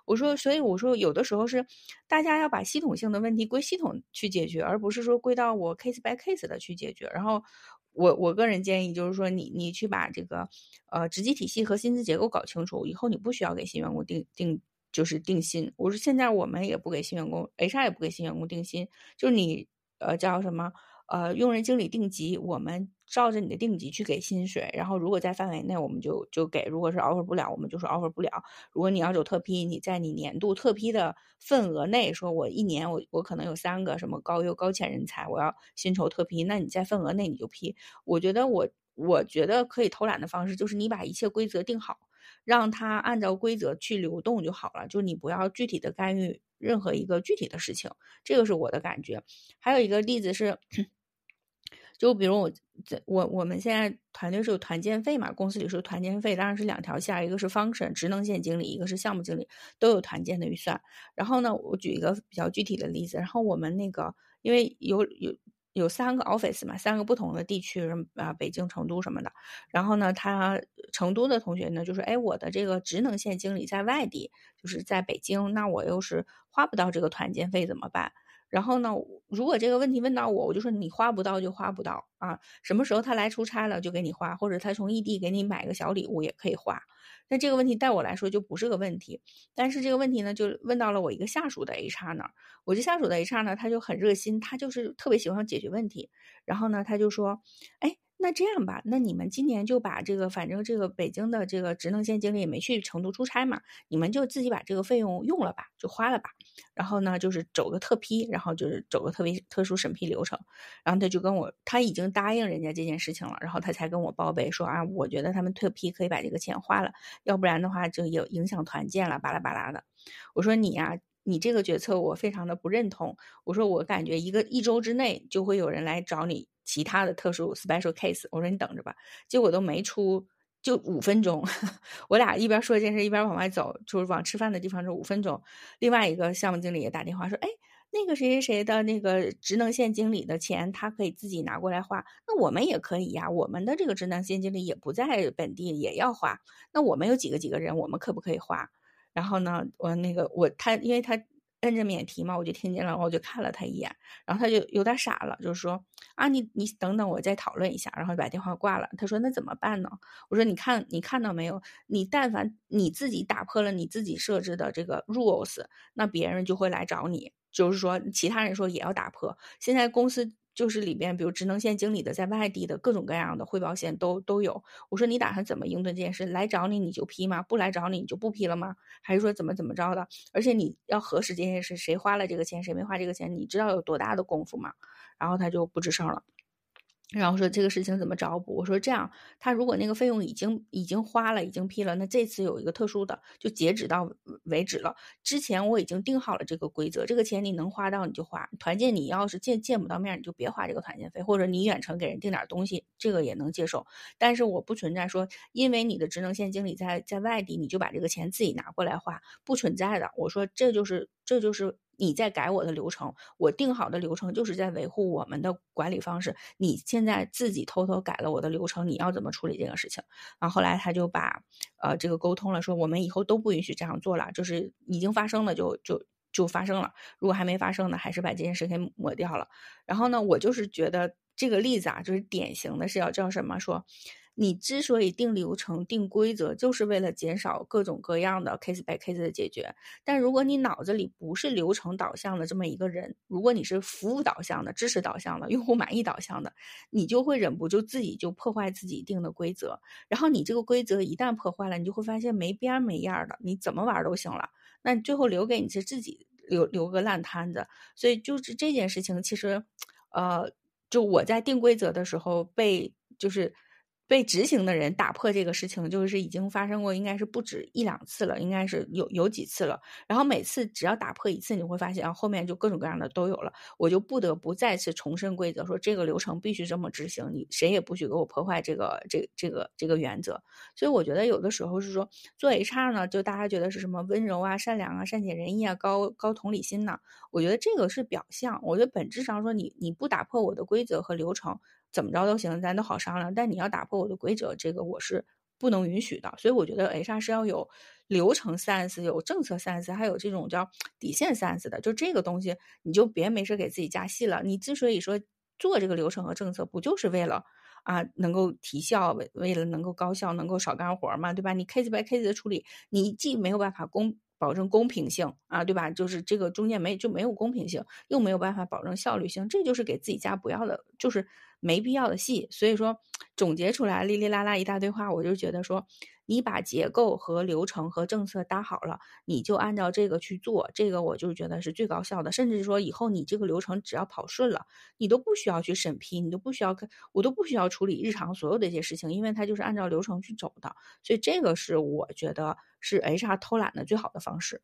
我说，所以我说有的时候是大家要把系统性的问题归系统去解决，而不是说归到我 case by case 的去解决。然后我个人建议就是说你去把这个职级体系和薪资结构搞清楚，以后你不需要给新员工定薪。我说现在我们也不给新员工 HR 也不给新员工定薪，就是你叫什么用人经理定级，我们照着你的定级去给薪水，然后如果在范围内我们就给，如果是 offer 不了我们就说 offer 不了。如果你要走特批，你在你年度特批的份额内，说我一年我可能有3个什么高优高潜人才，我要薪酬特批，那你在份额内你就批。我觉得可以偷懒的方式就是你把一切规则定好，让它按照规则去流动就好了，就你不要具体的干预任何一个具体的事情，这个是我的感觉。还有一个例子是就比如我们现在团队是有团建费嘛，公司里是有团建费，当然是2条线，一个是 function 职能线经理，一个是项目经理，都有团建的预算。然后呢，我举一个比较具体的例子，然后我们那个因为有3个 office 嘛，3个不同的地区北京、成都什么的。然后呢，他成都的同学呢就说，哎，我的这个职能线经理在外地，就是在北京，那我又是花不到这个团建费怎么办？然后呢，如果这个问题问到我，我就说你花不到就花不到啊，什么时候他来出差了就给你花，或者他从异地给你买个小礼物也可以花。那这个问题对我来说就不是个问题，但是这个问题呢，就问到了我一个下属的 HR 那儿。我这下属的 HR 呢，他就很热心，他就是特别喜欢解决问题。然后呢，他就说，哎，那这样吧，那你们今年就把这个，反正这个北京的这个职能线经理也没去成都出差嘛，你们就自己把这个费用用了吧，就花了吧。然后呢，就是走个特批，然后就是走个特殊审批流程。然后他就跟我，他已经答应人家这件事情了，然后他才跟我报备说啊，我觉得他们特批可以把这个钱花了，要不然的话就有影响团建了，巴拉巴拉的。我说你呀，你这个决策我非常的不认同。我说我感觉一周之内就会有人来找你其他的特殊 special case。我说你等着吧，结果都没出。就5分钟，我俩一边说这件事一边往外走，就是往吃饭的地方就5分钟。另外一个项目经理也打电话说，哎，那个谁谁谁的那个职能线经理的钱，他可以自己拿过来花，那我们也可以呀，我们的这个职能线经理也不在本地，也要花，那我们有几个人，我们可不可以花？然后呢，因为他摁着免提嘛，我就听见了，我就看了他一眼，然后他就有点傻了，就是说啊，你等等，我再讨论一下，然后把电话挂了。他说那怎么办呢？我说你看到没有？你但凡你自己打破了你自己设置的这个 rules，那别人就会来找你，就是说其他人说也要打破。现在公司就是里边，比如职能线经理的在外地的各种各样的汇报线都有。我说你打算怎么应对这件事？来找你就批吗？不来找你就不批了吗？还是说怎么着的？而且你要核实这件事，谁花了这个钱，谁没花这个钱，你知道有多大的功夫吗？然后他就不吱声了。然后说这个事情怎么找补？我说这样，他如果那个费用已经花了，已经批了，那这次有一个特殊的，就截止到为止了。之前我已经定好了这个规则，这个钱你能花到你就花。团建你要是见不到面，你就别花这个团建费，或者你远程给人订点东西，这个也能接受。但是我不存在说，因为你的职能线经理在外地，你就把这个钱自己拿过来花，不存在的。我说这就是你在改我的流程，我定好的流程就是在维护我们的管理方式。你现在自己偷偷改了我的流程，你要怎么处理这个事情？然后后来他就把这个沟通了，说我们以后都不允许这样做了，就是已经发生了就发生了，如果还没发生呢，还是把这件事给抹掉了。然后呢，我就是觉得这个例子啊，就是典型的是要叫什么说。你之所以定流程、定规则，就是为了减少各种各样的 case by case 的解决。但如果你脑子里不是流程导向的这么一个人，如果你是服务导向的、知识导向的、用户满意导向的，你就会忍不住自己就破坏自己定的规则。然后你这个规则一旦破坏了，你就会发现没边没样的，你怎么玩都行了。那你最后留给你是自己留个烂摊子。所以就是这件事情，其实，就我在定规则的时候被执行的人打破这个事情，就是已经发生过，应该是不止1、2次了，应该是有几次了。然后每次只要打破1次，你会发现啊，后面就各种各样的都有了。我就不得不再次重申规则，说这个流程必须这么执行，你谁也不许给我破坏这个原则。所以我觉得有的时候是说做 HR 呢，就大家觉得是什么温柔啊、善良啊、善解人意啊、高同理心呢？我觉得这个是表象。我觉得本质上说你不打破我的规则和流程，怎么着都行，咱都好商量。但你要打破我的规则，这个我是不能允许的。所以我觉得 HR 是要有流程 sense， 有政策 sense， 还有这种叫底线 sense 的。就这个东西，你就别没事给自己加戏了。你之所以说做这个流程和政策，不就是为了能够提效，为了能够高效，能够少干活嘛，对吧？你 case by case 的处理，你既没有办法保证公平性对吧？就是这个中间没有公平性，又没有办法保证效率性，这就是给自己加不要的，就是没必要的戏。所以说总结出来哩哩啦啦一大堆话，我就觉得说，你把结构和流程和政策搭好了，你就按照这个去做，这个我就觉得是最高效的。甚至说以后你这个流程只要跑顺了，你都不需要去审批，我都不需要处理日常所有的一些事情，因为它就是按照流程去走的。所以这个是我觉得是 HR 偷懒的最好的方式。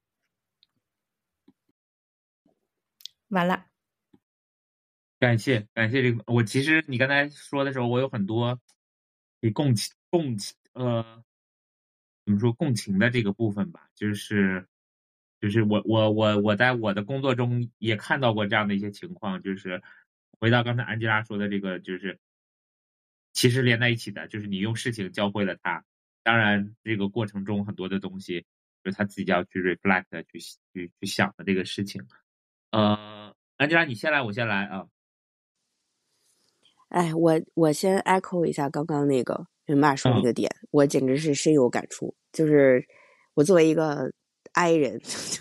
完了。 感谢这个，我其实你刚才说的时候，我有很多可以共情怎么说共情的这个部分吧，就是我在我的工作中也看到过这样的一些情况，就是回到刚才安吉拉说的这个，就是其实连在一起的，就是你用事情教会了他，当然这个过程中很多的东西就是他自己要去 reflect 去想的这个事情。安吉拉你先来，我先来啊。 哎，我先 echo 一下刚刚那个云爸说那个点，我简直是深有感触。就是我作为一个 I 人，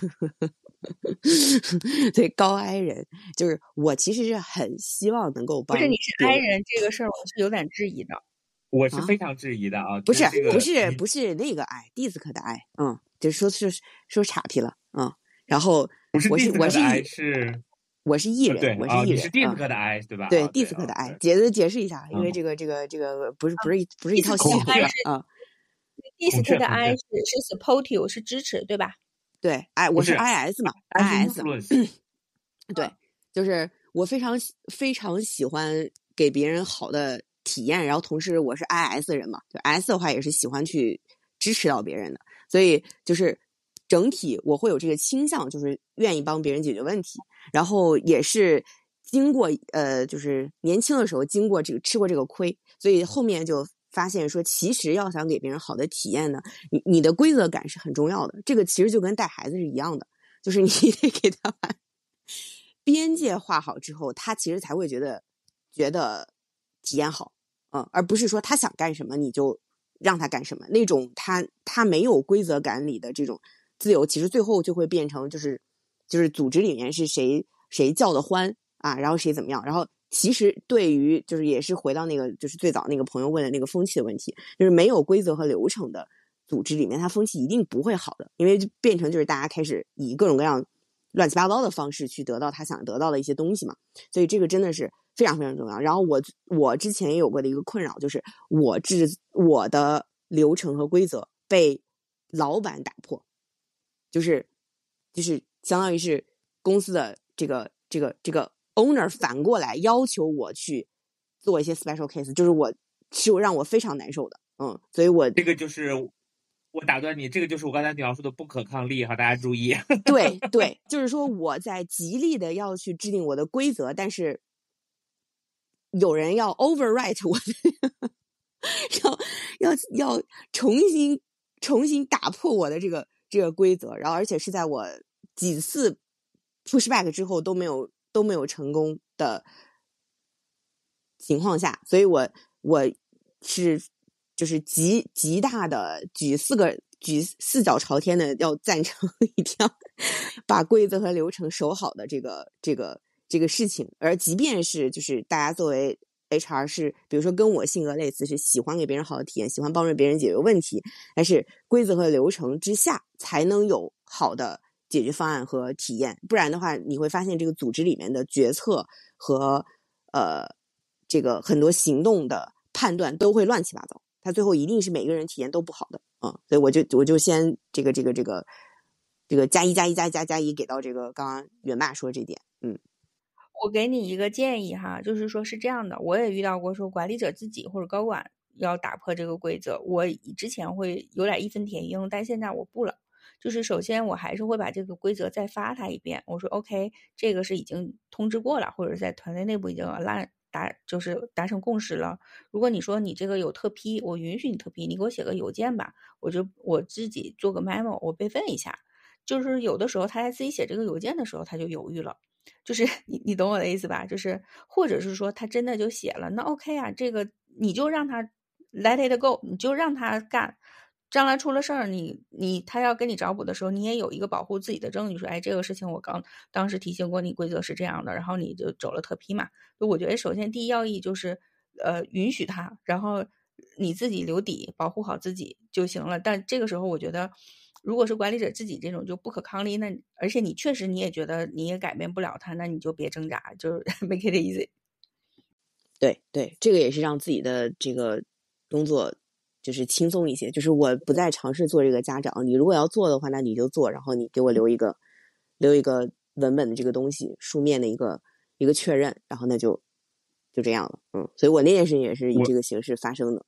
对高 I 人，就是我其实是很希望能够帮。 不是你是 I 人这个事儿，我是有点质疑的。 我是非常质疑的啊！ 不是那个 I，disc 的 I， 就是说岔劈了，然后不是 disc 的 I 我是艺人， 对， 我是艺人， 你是 disc 的 I 对吧？ 对 disc 的 I， 解释一下，因为这个不是一套系统啊。 disc 的 I 是 supportive 是支持对吧？ 对，我是 IS 嘛 ，IS， 对，就是我非常喜欢给别人好的体验，然后同时我是 IS 人嘛，就 S 的话也是喜欢去支持到别人的，所以就是整体我会有这个倾向，就是愿意帮别人解决问题，然后也是经过就是年轻的时候经过吃过这个亏，所以后面就发现说，其实要想给别人好的体验呢，你的规则感是很重要的。这个其实就跟带孩子是一样的，就是你得给他把边界画好之后，他其实才会觉得体验好，而不是说他想干什么你就让他干什么，那种他没有规则感里的这种自由，其实最后就会变成就是组织里面是谁叫得欢然后谁怎么样，然后其实对于就是也是回到那个就是最早那个朋友问的那个风气的问题，就是没有规则和流程的组织里面，它风气一定不会好的，因为就变成就是大家开始以各种各样乱七八糟的方式去得到他想得到的一些东西嘛，所以这个真的是非常非常重要。然后我之前也有过的一个困扰，就是我的流程和规则被老板打破，就是相当于是公司的这个 owner 反过来要求我去做一些 special case， 就是让我非常难受的，所以这个就是我打断你，这个就是我刚才描述的不可抗力哈，大家注意。 对，就是说我在极力的要去制定我的规则，但是有人要 overwrite 我的要重新打破我的这个规则，然后而且是在我几次 pushback 之后都没有成功的情况下，所以我是就是极大的举四脚朝天的要赞成一定要把规则和流程守好的这个事情，而即便是就是大家作为 HR 是比如说跟我性格类似，是喜欢给别人好的体验，喜欢帮助别人解决问题，但是规则和流程之下才能有好的解决方案和体验，不然的话你会发现这个组织里面的决策和这个很多行动的判断都会乱七八糟，他最后一定是每个人体验都不好的，所以我就先这个加一给到这个刚刚远爸说这点， 我给你一个建议哈，就是说是这样的，我也遇到过说管理者自己或者高管要打破这个规则，我之前会有点义愤填膺，但现在我不了。就是首先我还是会把这个规则再发他一遍，我说 OK， 这个是已经通知过了，或者在团队内部已经就是达成共识了。如果你说你这个有特批，我允许你特批，你给我写个邮件吧，我自己做个 memo，我备份一下。就是有的时候他在自己写这个邮件的时候，他就犹豫了。就是你懂我的意思吧？就是或者是说他真的就写了，那 OK 啊，这个你就让他 let it go，你就让他干。将来出了事儿，他要跟你找补的时候，你也有一个保护自己的证据，说，哎，这个事情我当时提醒过你，规则是这样的，然后你就走了特批嘛。就我觉得首先第一要义就是，允许他，然后你自己留底，保护好自己就行了。但这个时候我觉得，如果是管理者自己这种就不可抗力，那而且你确实你也觉得你也改变不了他，那你就别挣扎，就是 make it easy。 对对，这个也是让自己的这个工作就是轻松一些。就是我不再尝试做这个家长，你如果要做的话，那你就做，然后你给我留一个文本的这个东西，书面的一个确认，然后那就这样了。所以我那件事情也是以这个形式发生的。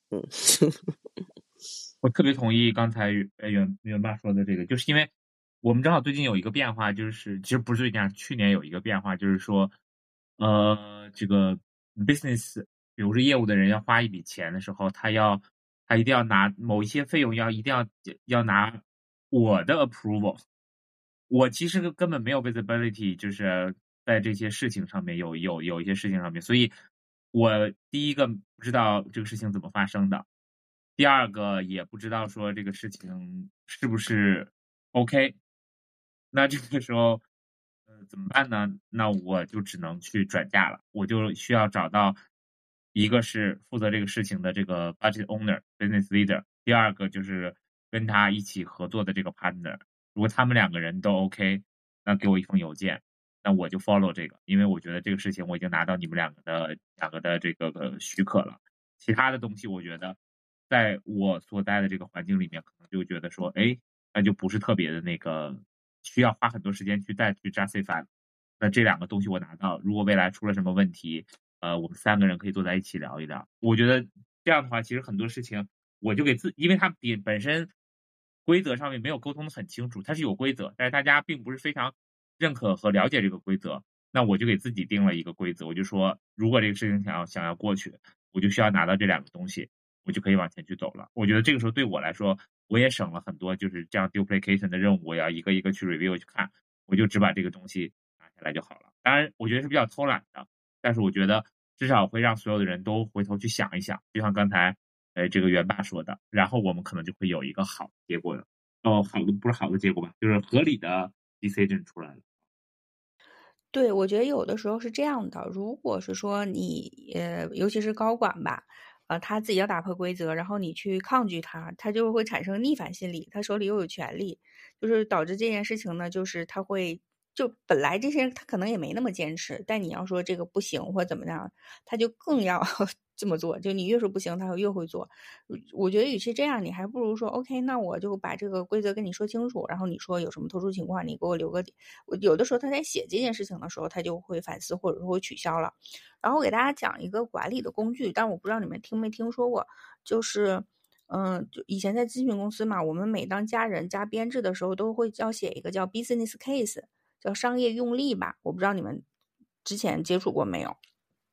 我特别同意刚才袁爸说的这个，就是因为我们正好最近有一个变化，就是其实不是最近，去年有一个变化，就是说，这个 business， 比如说业务的人要花一笔钱的时候，他一定要拿某一些费用一定要拿我的 approval。我其实根本没有 visibility， 就是在这些事情上面有一些事情上面，所以我第一个不知道这个事情怎么发生的，第二个也不知道说这个事情是不是 OK。那这个时候，怎么办呢？那我就只能去转嫁了，我就需要找到一个是负责这个事情的这个 budget owner、business leader，第二个就是跟他一起合作的这个 partner。如果他们两个人都 OK，那给我一封邮件，那我就 follow 这个，因为我觉得这个事情我已经拿到你们两个的这个许可了。其他的东西，我觉得在我所在的这个环境里面，可能就觉得说，哎，那就不是特别的那个需要花很多时间再去 justify。那这两个东西我拿到，如果未来出了什么问题，我们三个人可以坐在一起聊一聊。我觉得这样的话，其实很多事情我就因为它本身规则上面没有沟通的很清楚，它是有规则，但是大家并不是非常认可和了解这个规则。那我就给自己定了一个规则，我就说，如果这个事情想要过去，我就需要拿到这两个东西，我就可以往前去走了。我觉得这个时候对我来说，我也省了很多就是这样 duplication 的任务，我要一个一个去 review 去看，我就只把这个东西拿下来就好了。当然，我觉得是比较偷懒的，但是我觉得至少会让所有的人都回头去想一想，就像刚才这个袁爸说的，然后我们可能就会有一个好的结果的。好的不是好的结果吧，就是合理的 decision 出来了。 对，我觉得有的时候是这样的，如果是说你尤其是高管吧，他自己要打破规则，然后你去抗拒他就会产生逆反心理，他手里又有权利，就是导致这件事情呢，就是他会就本来这些人他可能也没那么坚持，但你要说这个不行或怎么样，他就更要这么做，就你越说不行，他越会做。我觉得与其这样，你还不如说 OK，那我就把这个规则跟你说清楚，然后你说有什么特殊情况，你给我留个底。我有的时候他在写这件事情的时候，他就会反思或者说会取消了。然后我给大家讲一个管理的工具，但我不知道你们听没听说过，就是就以前在咨询公司嘛，我们每当加人加编制的时候，都会要写一个叫 business case， 叫商业用例吧，我不知道你们之前接触过没有。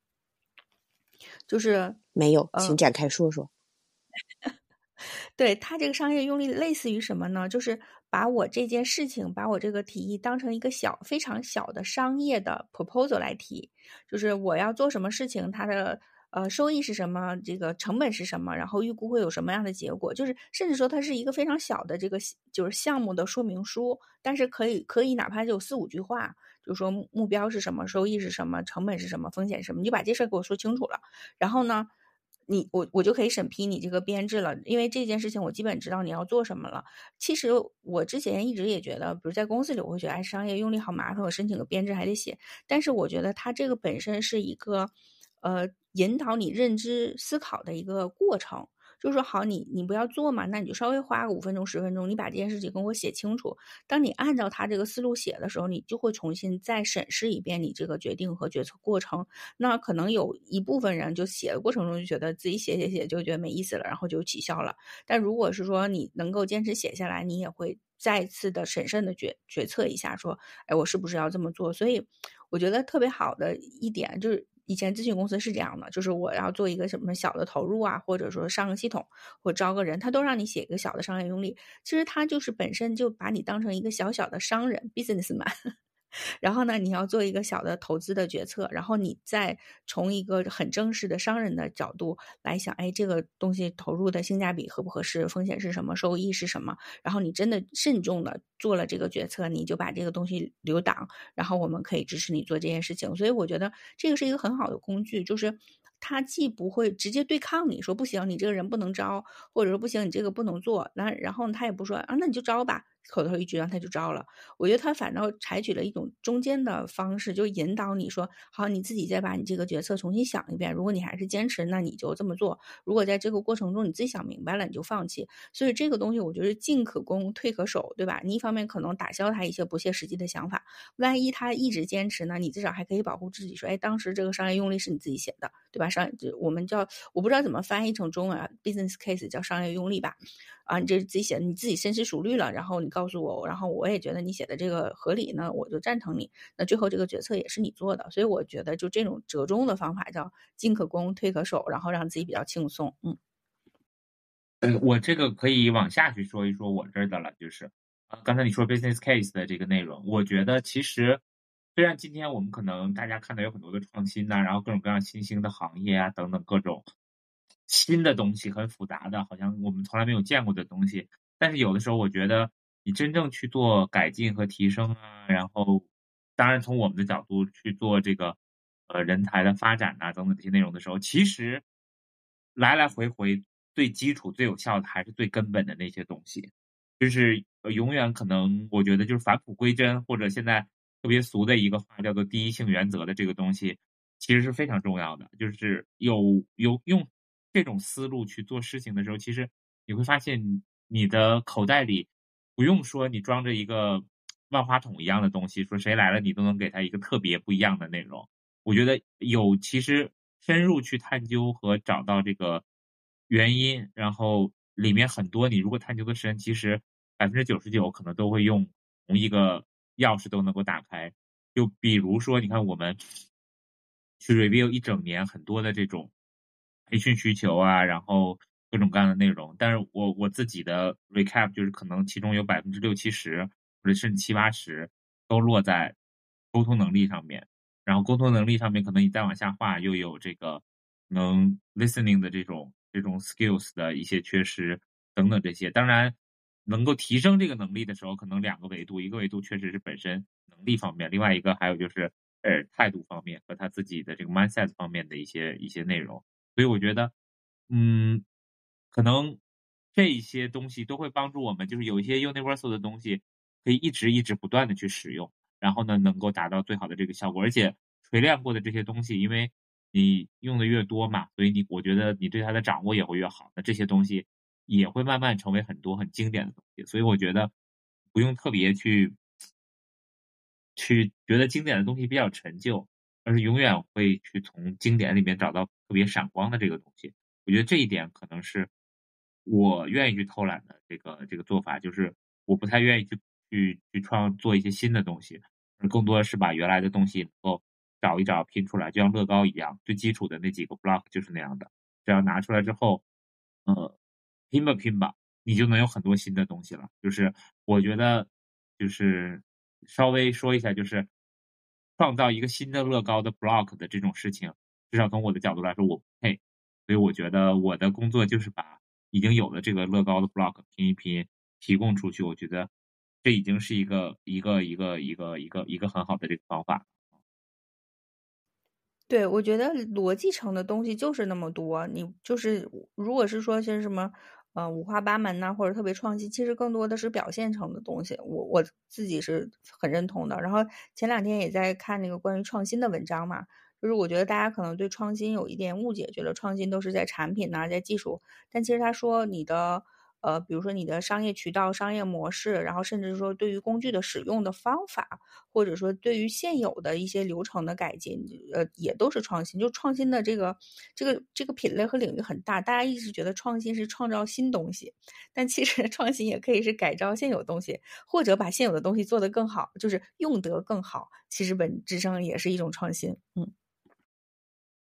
就是没有，请展开说说。 对，他这个商业用例类似于什么呢？就是把我这件事情，把我这个提议当成一个非常小的商业的 proposal 来提，就是我要做什么事情，它的收益是什么，这个成本是什么，然后预估会有什么样的结果，就是甚至说它是一个非常小的这个就是项目的说明书，但是可以哪怕就有4-5句话，就说目标是什么，收益是什么，成本是什么，风险是什么，你就把这事儿给我说清楚了，然后呢，我就可以审批你这个编制了，因为这件事情我基本知道你要做什么了。其实我之前一直也觉得，比如在公司里，我会觉得商业用力好麻烦，我申请个编制还得写。但是我觉得它这个本身是一个引导你认知思考的一个过程。就是说好，你不要做嘛，那你就稍微花个5分钟10分钟，你把这件事情跟我写清楚。当你按照他这个思路写的时候，你就会重新再审视一遍你这个决定和决策过程。那可能有一部分人就写的过程中就觉得自己写就觉得没意思了，然后就取消了。但如果是说你能够坚持写下来，你也会再次的审慎的决策一下，说，哎，我是不是要这么做？所以我觉得特别好的一点就是以前咨询公司是这样的，就是我要做一个什么小的投入啊，或者说上个系统或招个人，他都让你写一个小的商业用例。其实他就是本身就把你当成一个小小的商人 businessman 然后呢，你要做一个小的投资的决策，然后你再从一个很正式的商人的角度来想，哎，这个东西投入的性价比合不合适，风险是什么，收益是什么，然后你真的慎重的做了这个决策，你就把这个东西留档，然后我们可以支持你做这件事情。所以我觉得这个是一个很好的工具，就是它既不会直接对抗你说不行，你这个人不能招，或者说不行，你这个不能做，然后他也不说啊，那你就招吧，口头一句让他就招了。我觉得他反倒采取了一种中间的方式，就引导你说，好，你自己再把你这个决策重新想一遍。如果你还是坚持，那你就这么做；如果在这个过程中你自己想明白了，你就放弃。所以这个东西我觉得进可攻，退可守，对吧？你一方面可能打消他一些不切实际的想法，万一他一直坚持呢，你至少还可以保护自己，说，哎，当时这个商业用例是你自己写的，对吧？我们叫我不知道怎么翻译成中文啊 ，business case 叫商业用例吧。啊，你这是自己写的，你自己深思熟虑了，然后你告诉我，然后我也觉得你写的这个合理呢，我就赞成你。那最后这个决策也是你做的，所以我觉得就这种折中的方法叫进可攻，退可守，然后让自己比较轻松。 我这个可以往下去说一说我这儿的了，就是刚才你说 business case 的这个内容，我觉得其实虽然今天我们可能大家看到有很多的创新呐、然后各种各样新兴的行业啊等等各种新的东西，很复杂的，好像我们从来没有见过的东西，但是有的时候我觉得你真正去做改进和提升啊，然后当然从我们的角度去做这个人才的发展呐、等等这些内容的时候，其实来来回回最基础、最有效的还是最根本的那些东西。就是永远可能我觉得就是返璞归真，或者现在特别俗的一个话叫做第一性原则的这个东西，其实是非常重要的。就是有用这种思路去做事情的时候，其实你会发现你的口袋里不用说你装着一个万花筒一样的东西，说谁来了你都能给他一个特别不一样的内容。我觉得其实深入去探究和找到这个原因，然后里面很多你如果探究的深，其实99%可能都会用同一个钥匙都能够打开。就比如说你看我们去 review 一整年很多的这种培训需求啊，然后各种各样的内容，但是我自己的 recap 就是可能其中有60%-70%或者甚至70-80%都落在沟通能力上面。然后沟通能力上面可能你再往下画，又有这个能 listening 的这种 skills 的一些缺失等等这些。当然，能够提升这个能力的时候，可能两个维度，一个维度确实是本身能力方面，另外一个还有就是态度方面和他自己的这个 mindset 方面的一些内容。所以我觉得，嗯，可能这一些东西都会帮助我们，就是有一些 universal 的东西可以一直一直不断的去使用。然后呢，能够达到最好的这个效果。而且锤炼过的这些东西，因为你用的越多嘛，所以我觉得你对它的掌握也会越好，那这些东西也会慢慢成为很多很经典的东西。所以我觉得不用特别去觉得经典的东西比较陈旧，而是永远会去从经典里面找到特别闪光的这个东西。我觉得这一点可能是我愿意去偷懒的这个做法，就是我不太愿意去做一些新的东西，而更多的是把原来的东西能够找一找拼出来，就像乐高一样，最基础的那几个 block 就是那样的，只要拿出来之后，拼吧拼吧，你就能有很多新的东西了。就是我觉得就是稍微说一下，就是创造一个新的乐高的 block 的这种事情，至少从我的角度来说，我不配。所以我觉得我的工作就是把已经有的这个乐高的 block 拼一拼，提供出去。我觉得这已经是一个很好的这个方法。 对，我觉得逻辑层的东西就是那么多，你就是如果是说些什么，五花八门呐、或者特别创新，其实更多的是表现层的东西，我自己是很认同的。然后前两天也在看那个关于创新的文章嘛，就是我觉得大家可能对创新有一点误解，觉得创新都是在产品呐、在技术，但其实他说你的比如说你的商业渠道、商业模式，然后甚至说对于工具的使用的方法，或者说对于现有的一些流程的改进，也都是创新。就创新的这个品类和领域很大，大家一直觉得创新是创造新东西，但其实创新也可以是改造现有东西，或者把现有的东西做得更好，就是用得更好。其实本质上也是一种创新。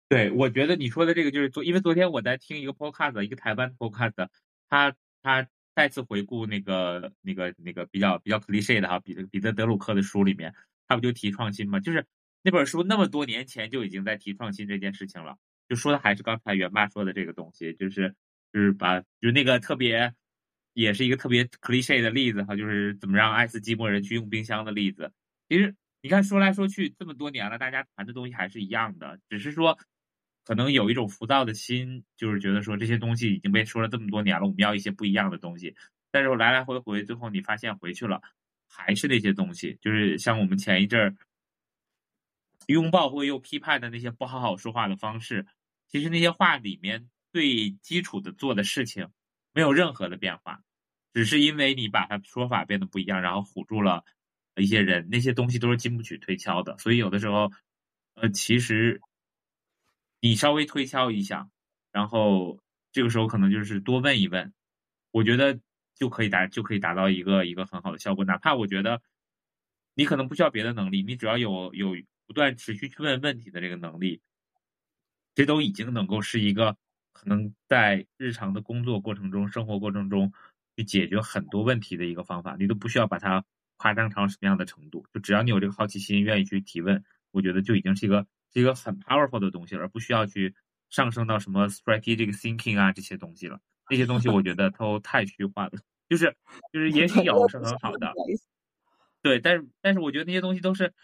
对，我觉得你说的这个就是因为昨天我在听一个 podcast，一个台湾 podcast，他再次回顾那个比较 cliché 的哈，彼得德鲁克的书里面，他不就提创新嘛？就是那本书那么多年前就已经在提创新这件事情了，就说的还是刚才袁爸说的这个东西，就是那个也是一个特别 cliché 的例子哈，就是怎么让爱斯基摩人去用冰箱的例子。其实你看说来说去这么多年了，大家谈的东西还是一样的，只是说可能有一种浮躁的心，就是觉得说这些东西已经被说了这么多年了，我们要一些不一样的东西。但是来来回回，最后你发现回去了还是那些东西，就是像我们前一阵儿拥抱或又批判的那些不好好说话的方式，其实那些话里面最基础的做的事情没有任何的变化，只是因为你把它说法变得不一样，然后唬住了一些人，那些东西都是经不起推敲的。所以有的时候，其实你稍微推敲一下，然后这个时候可能就是多问一问，我觉得就可以达到一个很好的效果。哪怕我觉得你可能不需要别的能力，你只要有不断持续去问问题的这个能力，这都已经能够是一个可能在日常的工作过程中、生活过程中去解决很多问题的一个方法。你都不需要把它夸张成什么样的程度，就只要你有这个好奇心，愿意去提问，我觉得就已经是一个很 powerful 的东西了，而不需要去上升到什么 strategic thinking 啊这些东西了。那些东西我觉得都太虚幻了，就是也许有是很好的，对，但是我觉得那些东西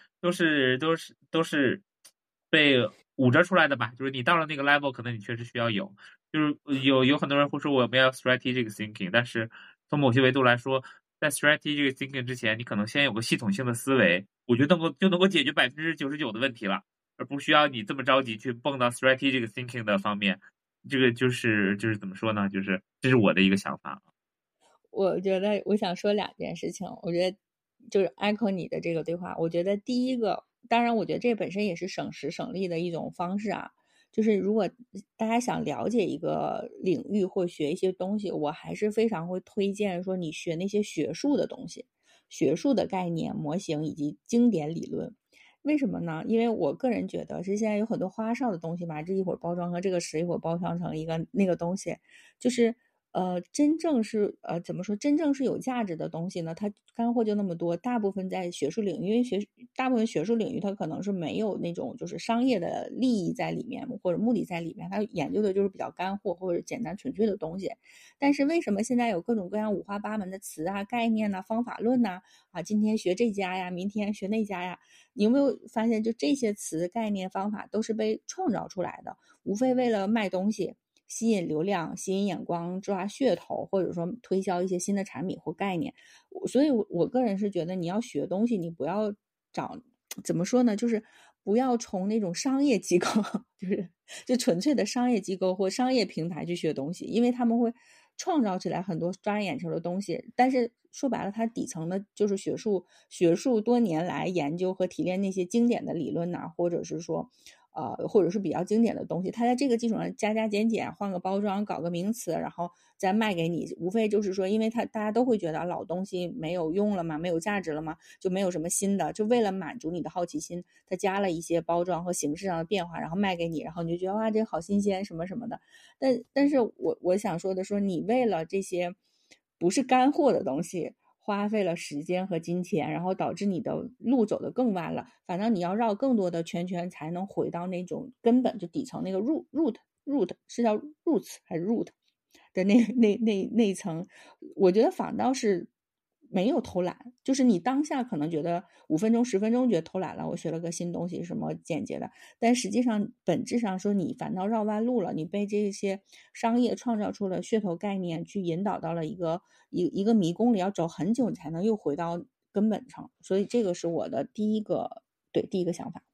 都是被捂着出来的吧。就是你到了那个 level，可能你确实需要有。就是有很多人会说我们要 strategic thinking，但是从某些维度来说，在 strategic thinking 之前，你可能先有个系统性的思维，我觉得就能够解决99%的问题了，而不需要你这么着急去蹦到 strategic thinking 的方面。这个就是怎么说呢？就是这是我的一个想法。 我觉得我想说两件事情，我觉得就是 echo 你的这个对话。我觉得第一个，当然我觉得这本身也是省时省力的一种方式啊。就是如果大家想了解一个领域或学一些东西，我还是非常会推荐说你学那些学术的东西，学术的概念、模型以及经典理论。为什么呢？因为我个人觉得是现在有很多花哨的东西吧，这一会儿包装成这个词，一会儿包装成一个那个东西，就是真正是怎么说？真正是有价值的东西呢？它干货就那么多，大部分在学术领域，因为大部分学术领域它可能是没有那种就是商业的利益在里面或者目的在里面，它研究的就是比较干货或者简单纯粹的东西。但是为什么现在有各种各样五花八门的词啊、概念呐、方法论呐？今天学这家呀，明天学那家呀？你有没有发现，就这些词、概念、方法都是被创造出来的，无非为了卖东西。吸引流量、吸引眼光、抓噱头，或者说推销一些新的产品或概念。所以我个人是觉得，你要学东西，你不要找怎么说呢，就是不要从那种商业机构，就纯粹的商业机构或商业平台去学东西，因为他们会创造起来很多抓人眼球的东西，但是说白了，它底层的就是学术多年来研究和提炼那些经典的理论呐，或者是说或者是比较经典的东西，它在这个基础上加减减，换个包装，搞个名词，然后再卖给你。无非就是说，因为大家都会觉得老东西没有用了嘛，没有价值了嘛，就没有什么新的。就为了满足你的好奇心，它加了一些包装和形式上的变化，然后卖给你，然后你就觉得哇，这好新鲜什么什么的。但是我想说的说，你为了这些不是干货的东西。花费了时间和金钱，然后导致你的路走得更弯了。反正你要绕更多的圈圈，才能回到那种根本就底层那个 root 是叫 roots 还是 root 的那一层。我觉得反倒是没有偷懒，就是你当下可能觉得5分钟、10分钟觉得偷懒了，我学了个新东西什么简洁的，但实际上本质上说你反倒绕弯路了，你被这些商业创造出了噱头概念，去引导到了一个迷宫里，要走很久你才能又回到根本上。所以这个是我的第一个想法。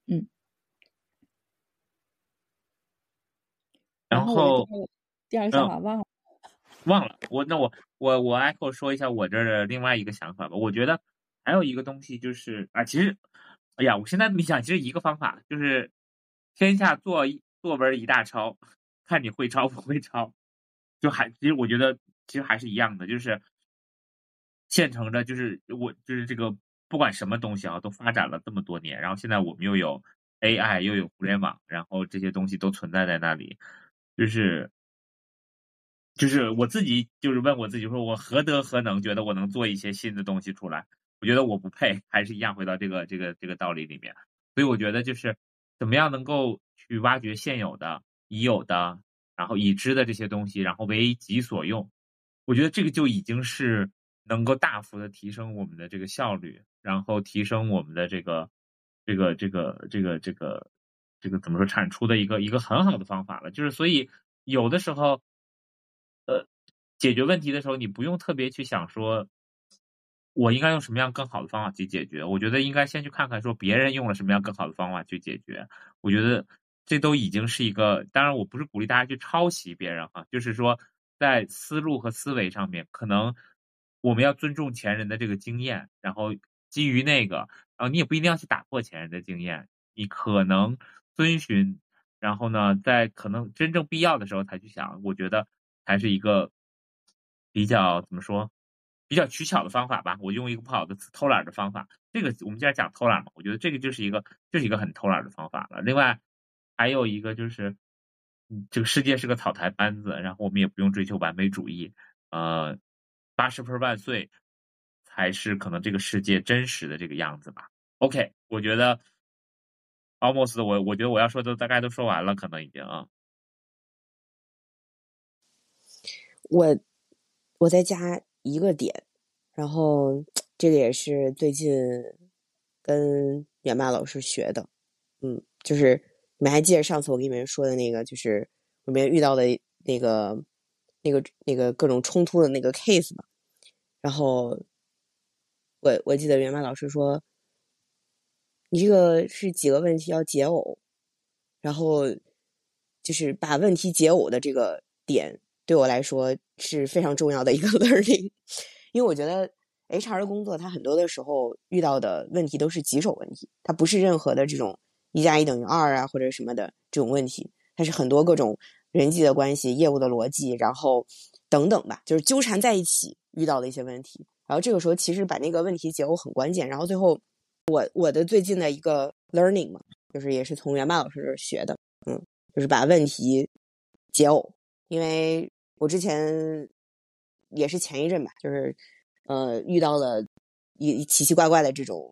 然后我的第二个想法忘了。我 echo 说一下我这儿的另外一个想法吧。我觉得还有一个东西就是其实，哎呀，我现在没想，其实一个方法就是天下作文一大抄，看你会抄不会抄。其实我觉得其实还是一样的，就是现成的，就是这个不管什么东西都发展了这么多年，然后现在我们又有 AI 又有互联网，然后这些东西都存在在那里，就是我自己就是问我自己说，我何德何能，觉得我能做一些新的东西出来？我觉得我不配，还是一样回到这个道理里面。所以我觉得就是怎么样能够去挖掘现有的、已有的，然后已知的这些东西，然后为己所用。我觉得这个就已经是能够大幅的提升我们的这个效率，然后提升我们的这个怎么说产出的一个很好的方法了。就是所以有的时候，解决问题的时候，你不用特别去想说，我应该用什么样更好的方法去解决。我觉得应该先去看看说别人用了什么样更好的方法去解决。我觉得这都已经是一个，当然我不是鼓励大家去抄袭别人哈，就是说在思路和思维上面，可能我们要尊重前人的这个经验，然后基于那个，然后你也不一定要去打破前人的经验，你可能遵循，然后呢，在可能真正必要的时候才去想，我觉得才是一个比较怎么说，比较取巧的方法吧。我用一个不好的词，偷懒的方法。这个我们既然讲偷懒嘛，我觉得这个就是一个很偷懒的方法了。另外还有一个就是，这个世界是个草台班子，然后我们也不用追求完美主义。80分万岁才是可能这个世界真实的这个样子吧。OK，我觉得 almost 我觉得我要说的大概都说完了，可能已经啊。 我再加一个点，然后这个也是最近跟远骂老师学的，就是你们还记得上次我跟你们说的那个，就是我们遇到的那个各种冲突的那个 case 嘛，然后我记得远骂老师说，你这个是几个问题要解耦，然后就是把问题解耦的这个点对我来说是非常重要的一个 learning， 因为我觉得 HR 的工作它很多的时候遇到的问题都是棘手问题，它不是任何的这种1+1=2啊或者什么的这种问题，它是很多各种人际的关系、业务的逻辑，然后等等吧，就是纠缠在一起遇到的一些问题。然后这个时候其实把那个问题解耦很关键。然后最后我的最近的一个 learning 嘛，就是也是从袁爸老师这儿学的，就是把问题解耦。因为我之前也是前一阵吧，就是遇到了一奇奇怪怪的这种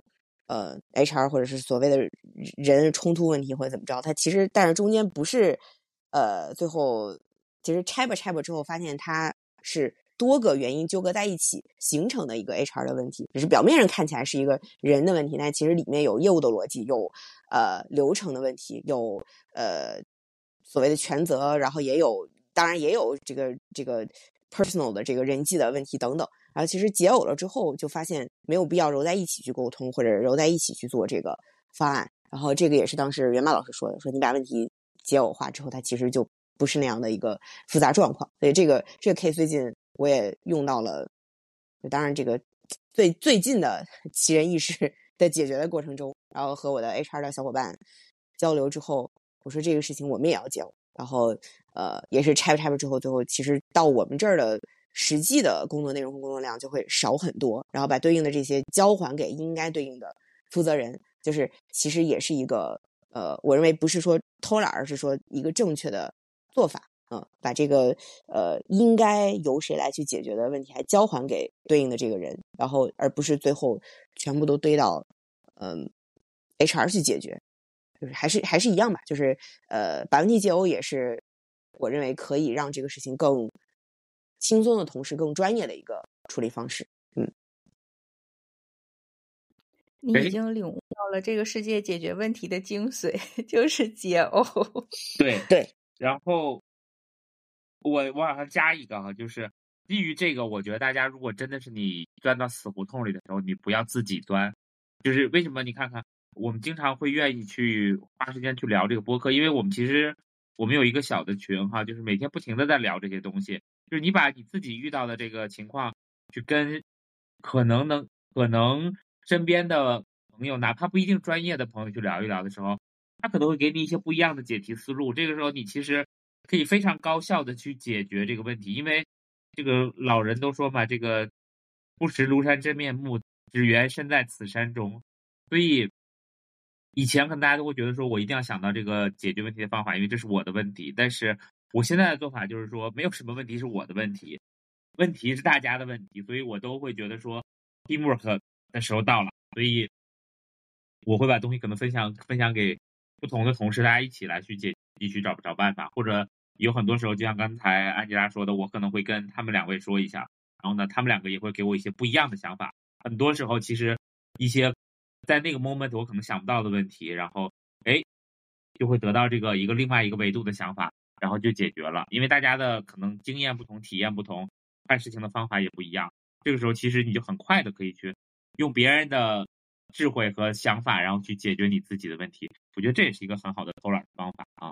HR 或者是所谓的人冲突问题或者怎么着，它其实但是中间不是最后其实拆吧之后发现它是多个原因纠葛在一起形成的一个 HR 的问题，只是表面上看起来是一个人的问题，但其实里面有业务的逻辑，有流程的问题，有所谓的权责，然后当然也有这个 personal 的这个人际的问题等等。然后其实解耦了之后，就发现没有必要揉在一起去沟通，或者揉在一起去做这个方案。然后这个也是当时袁马老师说的，说你把问题解耦化之后，它其实就不是那样的一个复杂状况。所以这个 case 最近我也用到了，当然这个最近的奇人异事的解决的过程中，然后和我的 HR 的小伙伴交流之后，我说这个事情我们也要解耦，然后也是拆吧之后，最后其实到我们这儿的实际的工作内容和工作量就会少很多，然后把对应的这些交还给应该对应的负责人，就是其实也是一个我认为不是说偷懒，而是说一个正确的做法。把这个应该由谁来去解决的问题还交还给对应的这个人，然后而不是最后全部都堆到HR 去解决，就是还是一样吧，就是把问题解耦也是我认为可以让这个事情更轻松的同时更专业的一个处理方式。 你已经领悟到了这个世界解决问题的精髓，就是解耦。 对，然后我往上加一个哈，就是基于这个，我觉得大家如果真的是你钻到死胡同里的时候，你不要自己钻。就是为什么你看看，我们经常会愿意去花时间去聊这个播客，因为我们有一个小的群哈，就是每天不停的在聊这些东西。就是你把你自己遇到的这个情况去跟可能身边的朋友，哪怕不一定专业的朋友去聊一聊的时候，他可能会给你一些不一样的解题思路。这个时候你其实可以非常高效的去解决这个问题，因为这个老人都说嘛，这个不识庐山真面目，只缘身在此山中。所以以前可能大家都会觉得说我一定要想到这个解决问题的方法，因为这是我的问题。但是我现在的做法就是说，没有什么问题是我的问题，问题是大家的问题，所以我都会觉得说 teamwork 的时候到了，所以我会把东西可能分享给不同的同事，大家一起来去一起找办法，或者有很多时候就像刚才安吉拉说的，我可能会跟他们两位说一下，然后呢，他们两个也会给我一些不一样的想法。很多时候其实一些在那个 moment 我可能想不到的问题，然后就会得到这个另外一个维度的想法，然后就解决了。因为大家的可能经验不同，体验不同，看事情的方法也不一样。这个时候其实你就很快的可以去用别人的智慧和想法，然后去解决你自己的问题。我觉得这也是一个很好的偷懒的方法啊。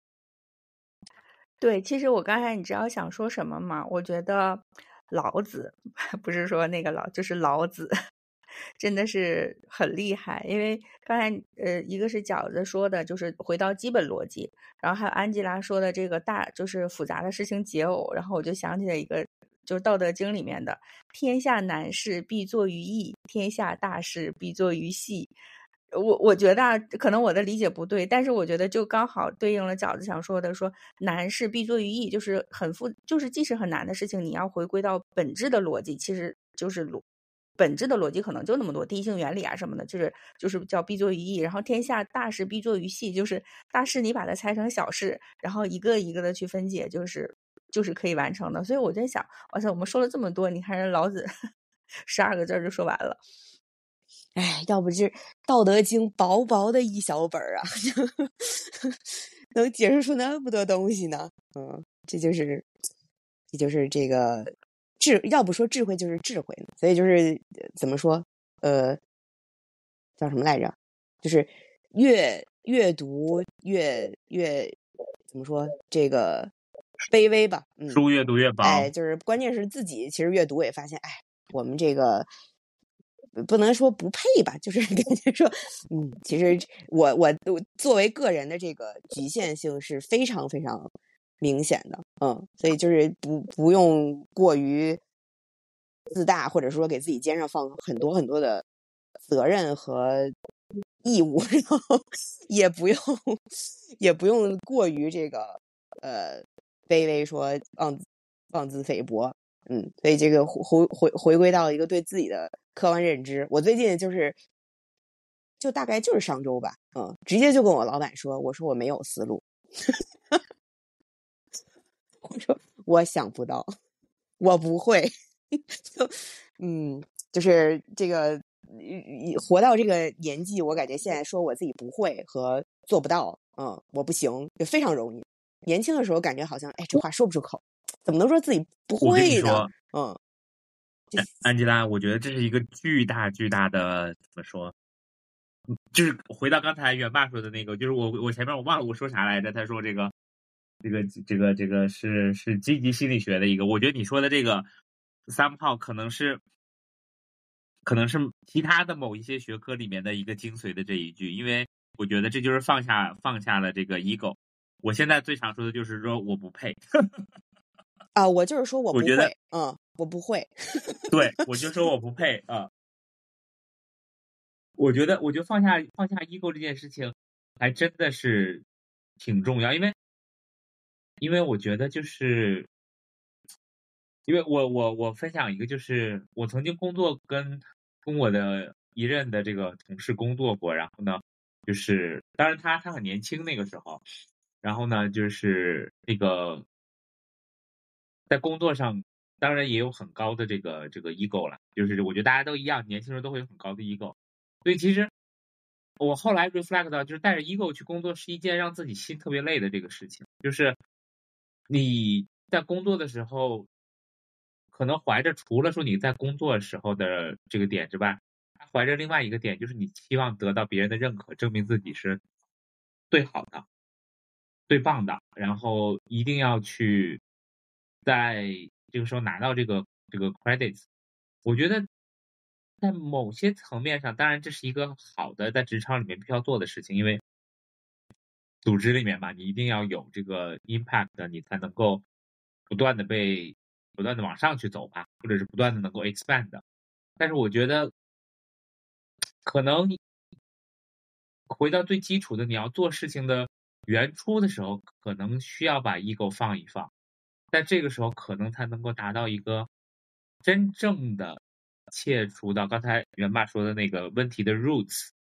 对，其实我刚才你知道想说什么吗？我觉得老子不是说那个老，就是老子真的是很厉害。因为刚才一个是饺子说的，就是回到基本逻辑，然后还有安吉拉说的这个就是复杂的事情解耦，然后我就想起了一个，就是《道德经》里面的“天下难事必作于易，天下大事必作于细”。我觉得啊，可能我的理解不对，但是我觉得就刚好对应了饺子想说的，说难事必作于易，就是就是即使很难的事情，你要回归到本质的逻辑，其实就是本质的逻辑可能就那么多，第一性原理啊什么的，就是叫必作于易。然后天下大事必作于细，就是大事你把它拆成小事，然后一个一个的去分解，就是可以完成的。所以我在想，哇塞，我们说了这么多，你看人老子12个字就说完了。 哎，要不是《道德经》薄薄的一小本啊，能解释出那么多东西呢？这就是这个要不说智慧就是智慧呢。所以就是怎么说，叫什么来着？就是越读越怎么说，这个卑微吧。 书越读越薄。 哎，就是关键是自己其实越读也发现，哎，我们这个。不能说不配吧，就是感觉说，其实我作为个人的这个局限性是非常非常明显的，所以就是不用过于自大，或者说给自己肩上放很多很多的责任和义务，然后也不用过于这个卑微，说妄自菲薄。所以这个回归到一个对自己的客观认知。我最近就大概就是上周吧，直接就跟我老板说，我说我没有思路，我说我想不到，我不会，就是这个活到这个年纪，我感觉现在说我自己不会和做不到，我不行，就非常容易。年轻的时候感觉好像，哎，这话说不出口，怎么能说自己不会呢？ 安吉拉，我觉得这是一个巨大的怎么说？就是回到刚才元爸说的那个，就是我前面我忘了我说啥来着。他说这个是积极心理学的一个，我觉得你说的这个somehow可能是其他的某一些学科里面的一个精髓的这一句，因为我觉得这就是放下了这个 ego。我现在最常说的就是说我不配。 啊，我就是说我不会，我不会。 对，我就说我不配啊。我觉得放下 ego 这件事情还真的是挺重要，因为我觉得就是因为我分享一个，就是我曾经跟我的一任的这个同事工作过，然后呢就是当然他很年轻那个时候，然后呢就是那个在工作上当然也有很高的这个 ego 了，就是我觉得大家都一样，年轻人都会有很高的 ego。所以其实我后来 reflect 到，就是带着 ego 去工作是一件让自己心特别累的这个事情。就是你在工作的时候，可能怀着除了说你在工作时候的这个点之外，还怀着另外一个点，就是你期望得到别人的认可，证明自己是最好的、最棒的，然后一定要去在这个时候拿到这个credits。我觉得在某些层面上，当然这是一个好的在职场里面必须要做的事情，因为组织里面嘛，你一定要有这个 impact， 你才能够不断的往上去走吧，或者是不断的能够 expand。但是我觉得可能回到最基础的，你要做事情的原初的时候，可能需要把 ego 放一放，在这个时候可能才能够达到一个真正的切除到刚才袁爸说的那个问题的 root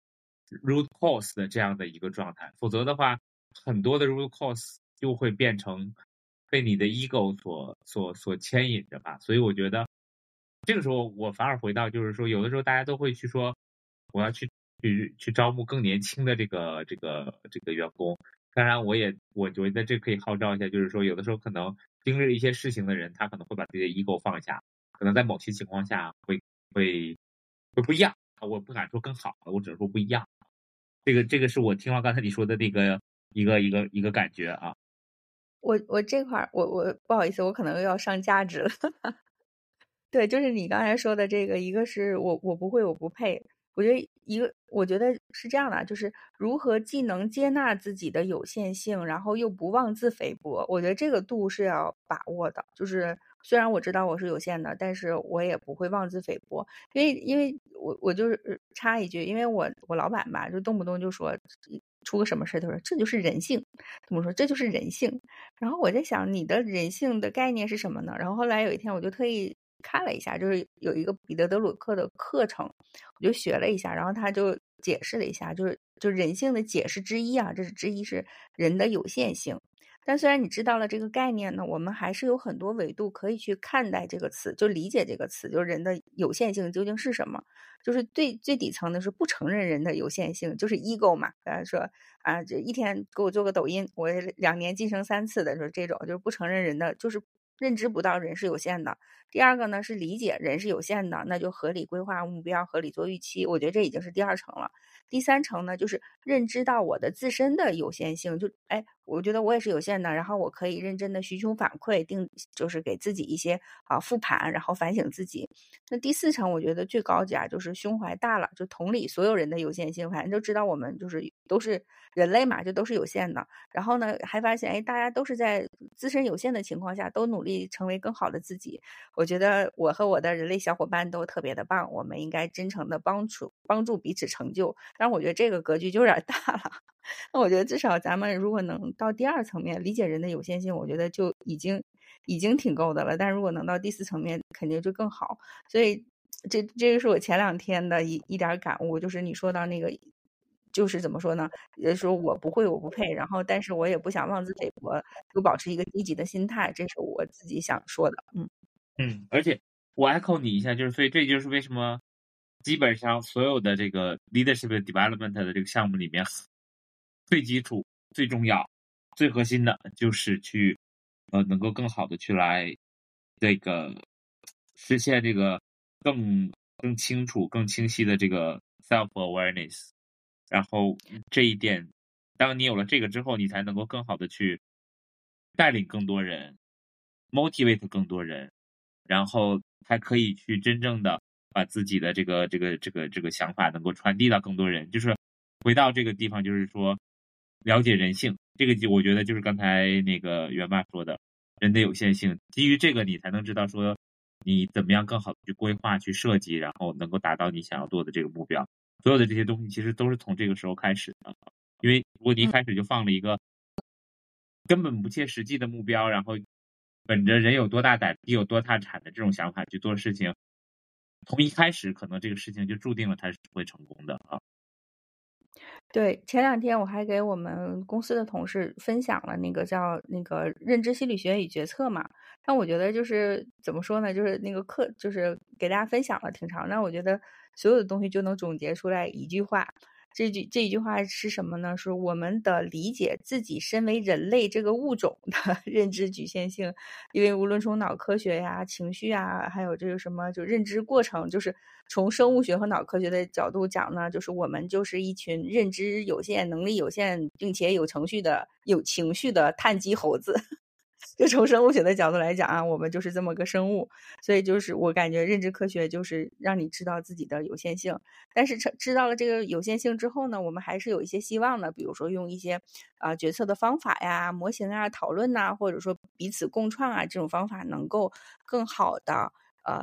cause 的这样的一个状态，否则的话，很多的 root cause 就会变成被你的 ego 所牵引着吧。所以我觉得这个时候我反而回到就是说，有的时候大家都会去说，我要去招募更年轻的这个员工。当然，我觉得这可以号召一下，就是说有的时候可能经历了一些事情的人，他可能会把自己的 ego 放下，可能在某些情况下会不一样。我不敢说更好，我只能说不一样。这个是我听完刚才你说的那个一个感觉啊。 我这块儿我不好意思，我可能又要上价值了。对，就是你刚才说的这个，一个是我不会，我不配。我觉得是这样的，就是如何既能接纳自己的有限性，然后又不妄自菲薄。我觉得这个度是要把握的。就是虽然我知道我是有限的，但是我也不会妄自菲薄。因为我就是插一句，因为我老板吧，就动不动就说出个什么事，他说这就是人性，怎么说这就是人性。然后我在想，你的人性的概念是什么呢？然后后来有一天我就特意看了一下，就是有一个彼得德鲁克的课程，我就学了一下，然后他就解释了一下，就人性的解释之一啊，这是之一是人的有限性。但虽然你知道了这个概念呢，我们还是有很多维度可以去看待这个词，就理解这个词，就是人的有限性究竟是什么。就是最底层的是不承认人的有限性，就是 ego 嘛。大家说啊，这一天给我做个抖音，我2年晋升3次的，就是这种，就是不承认人的，就是认知不到人是有限的。第二个呢是理解人是有限的，那就合理规划目标，合理做预期。我觉得这已经是第2层了。第3层呢，就是认知到我的自身的有限性，我觉得我也是有限的，然后我可以认真的寻求反馈，就是给自己一些复盘，然后反省自己。那第4层我觉得最高级啊，就是胸怀大了，就同理所有人的有限性，反正就知道我们就是都是人类嘛，就都是有限的。然后呢，还发现大家都是在自身有限的情况下，都努力成为更好的自己。我觉得我和我的人类小伙伴都特别的棒，我们应该真诚的帮助彼此成就。但是我觉得这个格局就有点大了。那我觉得至少咱们如果能到第2层面理解人的有限性，我觉得就已经挺够的了。但如果能到第4层面，肯定就更好。所以这个是我前2天的一点感悟，就是你说到那个，就是怎么说呢？说我不会，我不配，然后但是我也不想妄自菲薄，就保持一个积极的心态，这是我自己想说的。 而且我 echo 你一下，所以这就是为什么基本上所有的这个 leadership development 的这个项目里面，最基础、最重要、最核心的就是去能够更好的去来这个实现这个更清楚、更清晰的这个 self awareness。然后这一点，当你有了这个之后，你才能够更好的去带领更多人 ，motivate 更多人，然后才可以去真正的把自己的这个想法能够传递到更多人。就是回到这个地方，就是说了解人性，这个我觉得就是刚才那个袁爸说的，人的有限性。基于这个，你才能知道说你怎么样更好的去规划、去设计，然后能够达到你想要做的这个目标。所有的这些东西其实都是从这个时候开始的，因为如果你一开始就放了一个根本不切实际的目标，然后本着人有多大胆地有多大产的这种想法去做事情，从一开始可能这个事情就注定了它是会成功的啊。 对，前2天我还给我们公司的同事分享了那个叫那个认知心理学与决策嘛。但我觉得就是怎么说呢，就是那个课就是给大家分享了挺长，但我觉得所有的东西就能总结出来一句话。这一句话是什么呢？是我们的理解自己身为人类这个物种的认知局限性。因为无论从脑科学呀、情绪啊，还有这个什么就认知过程，就是从生物学和脑科学的角度讲呢，就是我们就是一群认知有限、能力有限，并且有情绪的碳基猴子。就从生物学的角度来讲啊，我们就是这么个生物。所以就是我感觉认知科学就是让你知道自己的有限性，但是知道了这个有限性之后呢，我们还是有一些希望的，比如说用一些决策的方法呀、模型啊、讨论呐，或者说彼此共创啊，这种方法能够更好的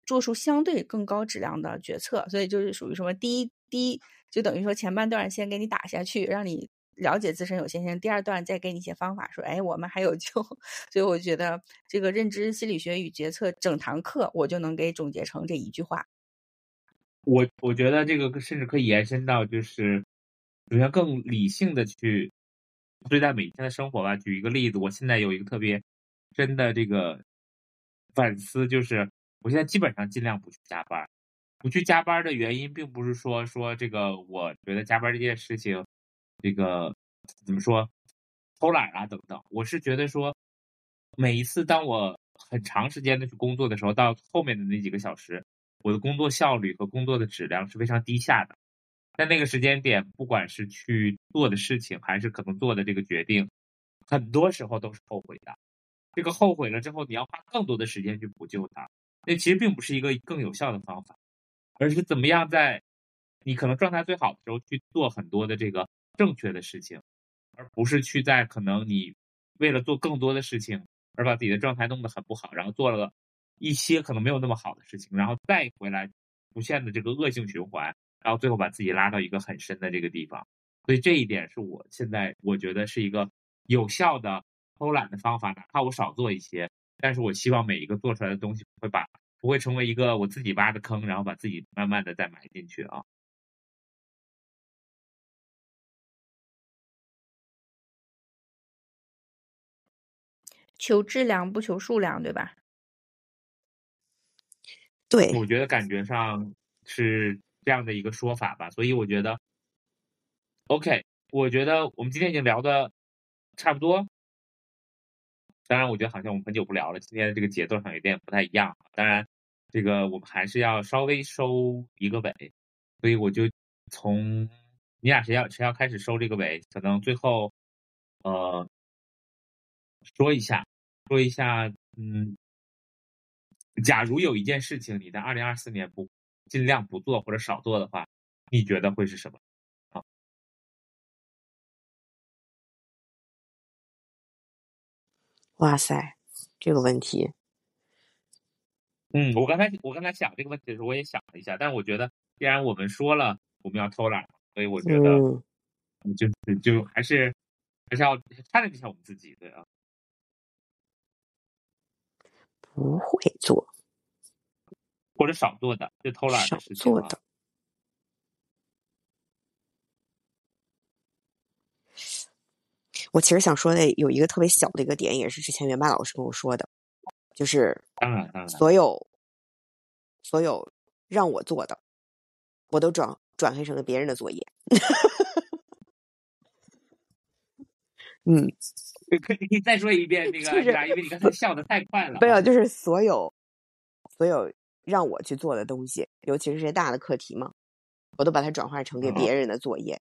做出相对更高质量的决策。所以就是属于什么第一就等于说前半段先给你打下去，让你了解自身有限性，第二段再给你一些方法，说哎我们还有救。所以我觉得这个认知心理学与决策整堂课我就能给总结成这一句话。 我觉得这个甚至可以延伸到，就是首先更理性的去对待每一天的生活吧。举一个例子，我现在有一个特别真的这个反思，就是我现在基本上尽量不去加班。不去加班的原因，并不是说这个我觉得加班这件事情，这个怎么说偷懒啊等等。我是觉得说，每一次当我很长时间的去工作的时候，到后面的那几个小时，我的工作效率和工作的质量是非常低下的。在那个时间点，不管是去做的事情，还是可能做的这个决定，很多时候都是后悔的。这个后悔了之后，你要花更多的时间去补救它，那其实并不是一个更有效的方法，而是怎么样在你可能状态最好的时候去做很多的这个正确的事情，而不是去在可能你为了做更多的事情而把自己的状态弄得很不好，然后做了一些可能没有那么好的事情，然后再回来出现的这个恶性循环，然后最后把自己拉到一个很深的这个地方。所以这一点是我现在我觉得是一个有效的偷懒的方法，哪怕我少做一些，但是我希望每一个做出来的东西不会成为一个我自己挖的坑，然后把自己慢慢的再埋进去啊。 求质量不求数量，对吧？ 对， 我觉得感觉上是这样的一个说法吧，所以我觉得 OK， 我觉得我们今天已经聊的差不多。当然我觉得好像我们很久不聊了，今天这个节奏上有点不太一样。当然这个我们还是要稍微收一个尾，所以我就从你俩谁要开始收这个尾，可能最后说一下，假如有一件事情你在2024年尽量不做或者少做的话，你觉得会是什么？ 哇塞，这个问题， 我刚才想这个问题的时候，我也想了一下，但是我觉得既然我们说了我们要偷懒，所以我觉得就还是要看了一下我们自己，对啊。 不会做， 或者少做的，就偷懒少的事情啊。 做的。我其实想说的有一个特别小的一个点，也是之前袁爸老师跟我说的，就是当然所有让我做的，我都转换成了别人的作业。 可以再说一遍那个， 就是因为你刚才笑得太快了。 没有，就是所有让我去做的东西，尤其是这些大的课题嘛，我都把它转化成给别人的作业。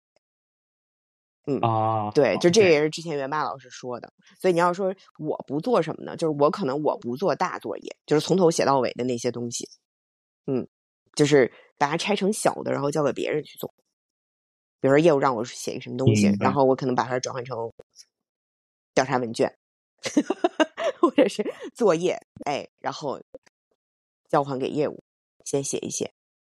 对，就这也是之前袁爸老师说的。所以你要说我不做什么呢？就是我不做大作业，就是从头写到尾的那些东西。就是把它拆成小的，然后交给别人去做。比如说业务让我写一个什么东西，然后我可能把它转换成调查问卷，或者是作业，然后交还给业务，先写一写。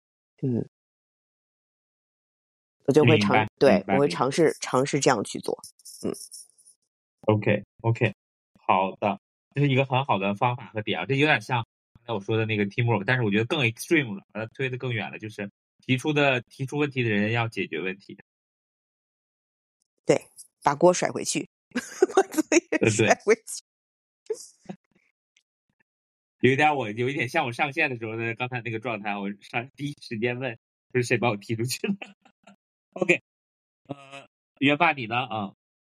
我就会我会尝试这样去做。 OK， 好的，这是一个很好的方法和点啊，这有点像刚才我说的那个 teamwork， 但是我觉得更 extreme 了，把它推得更远了，就是提出问题的人要解决问题。 对，把锅甩回去，把作业甩回去。 有一点像我上线的时候的刚才那个状态，我第一时间问是谁把我踢出去了。OK， 袁爸你呢啊？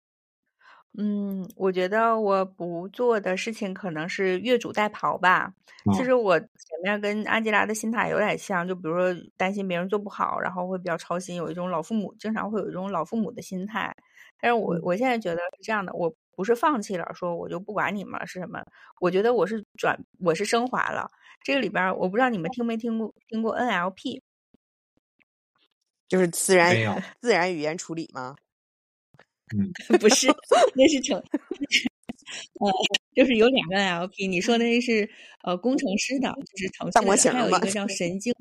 我觉得我不做的事情可能是越俎代庖吧。其实我前面跟安吉拉的心态有点像，就比如说担心别人做不好，然后会比较操心，经常会有一种老父母的心态。但是我现在觉得是这样的，我不是放弃了，说我就不管你们了，是什么？我觉得我是升华了。这个里边我不知道你们听没听过 NLP， 就是自然语言处理吗？ 不是，那是就是有2个 NLP，你说的是工程师的，就是程大序的人， 模型嘛， 还有一个叫神经。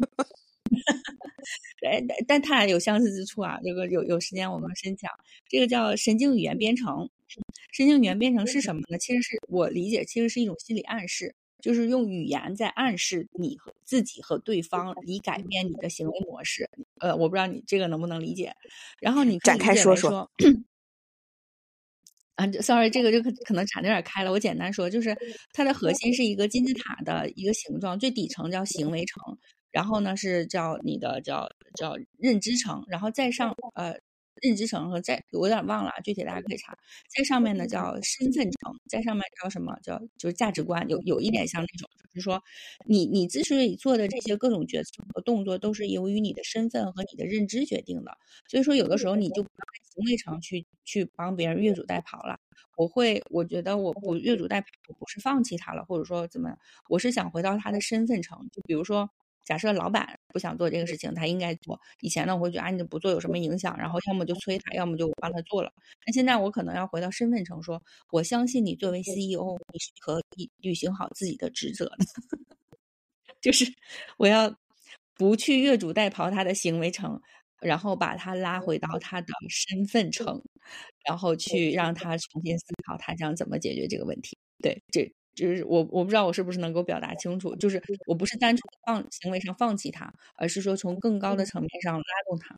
但它俩有相似之处啊，这个有时间我们深讲。这个叫神经语言编程。神经语言编程是什么呢？其实是我理解，其实是一种心理暗示，就是用语言在暗示你和自己和对方，以改变你的行为模式。我不知道你这个能不能理解。然后你可以展理开说说。 解为说，sorry，这个可能岔得有点开了。我简单说，就是它的核心是一个金字塔的一个形状，最底层叫行为层，然后呢是叫你的叫认知层，然后再上认知层和我有点忘了，具体大家可以查。在上面呢叫身份层，在上面叫什么就是价值观，有一点像那种，就是说你之所以做的这些各种决策和动作，都是由于你的身份和你的认知决定的。所以说有的时候你就不在行为层去帮别人越俎代庖了。我觉得我不越俎代庖，我不是放弃他了，或者说怎么样，我是想回到他的身份层。就比如说，假设老板不想做这个事情，他应该做。以前呢，我会觉得你不做有什么影响，然后要么就催他，要么就帮他做了。那现在我可能要回到身份层，说我相信你作为 CEO，你是可以履行好自己的职责的。就是我要不去越俎代庖他的行为层，然后把他拉回到他的身份层，然后去让他重新思考他将怎么解决这个问题。对，这就是我不知道我是不是能够表达清楚，就是我不是单纯行为上放弃他，而是说从更高的层面上拉动他。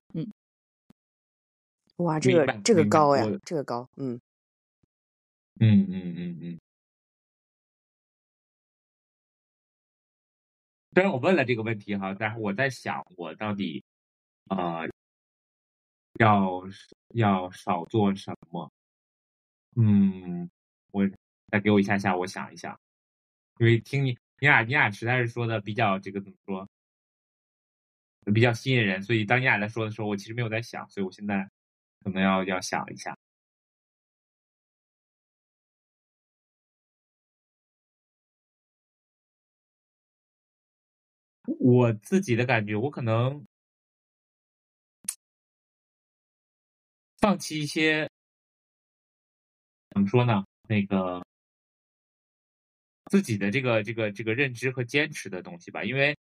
哇， 明白这个明白， 高呀，这个高， 虽然我问了这个问题哈，但是我在想，我到底要少做什么？我再给我一下，我想一想。因为听你俩实在是说的比较这个怎么说，比较吸引人，所以当你俩在说的时候，我其实没有在想，所以我现在可能要想一下。我自己的感觉，我可能放弃一些怎么说呢？那个自己的这个认知和坚持的东西吧，因为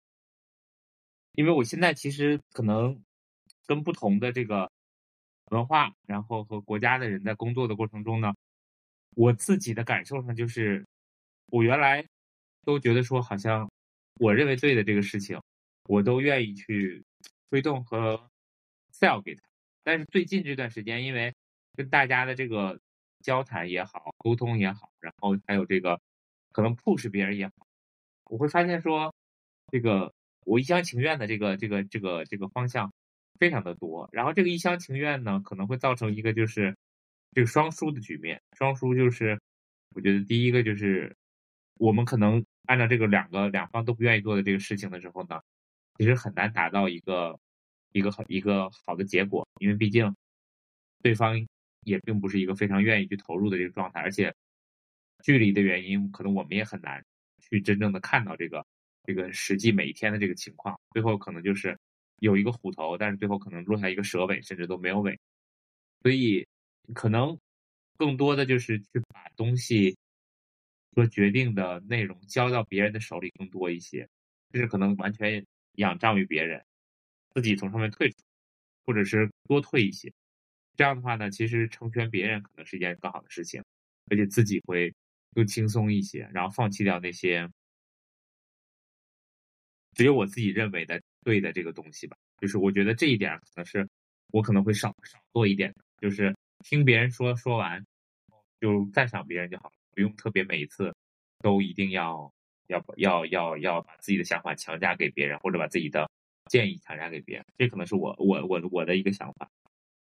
我现在其实可能跟不同的这个文化，然后和国家的人在工作的过程中呢，我自己的感受上就是，我原来都觉得说好像我认为对的这个事情，我都愿意去推动和 sell 给他。但是最近这段时间，因为跟大家的这个交谈也好，沟通也好，然后还有这个可能 push 别人也好，我会发现说，这个我一厢情愿的这个方向非常的多。然后这个一厢情愿呢，可能会造成一个就是这个双输的局面。双输就是我觉得第一个就是我们可能按照这个两方都不愿意做的这个事情的时候呢，其实很难达到一个好的结果，因为毕竟对方也并不是一个非常愿意去投入的这个状态，而且距离的原因，可能我们也很难去真正的看到这个实际每一天的这个情况，最后可能就是有一个虎头，但是最后可能落下一个蛇尾，甚至都没有尾。所以可能更多的就是去把东西和决定的内容交到别人的手里更多一些，就是可能完全仰仗于别人，自己从上面退出，或者是多退一些。这样的话呢，其实成全别人可能是一件更好的事情，而且自己会更轻松一些，然后放弃掉那些只有我自己认为的对的这个东西吧。就是我觉得这一点可能是我可能会少做一点的，就是听别人说完，就赞赏别人就好了，不用特别每一次都一定要把自己的想法强加给别人，或者把自己的建议强加给别人。这可能是我的一个想法。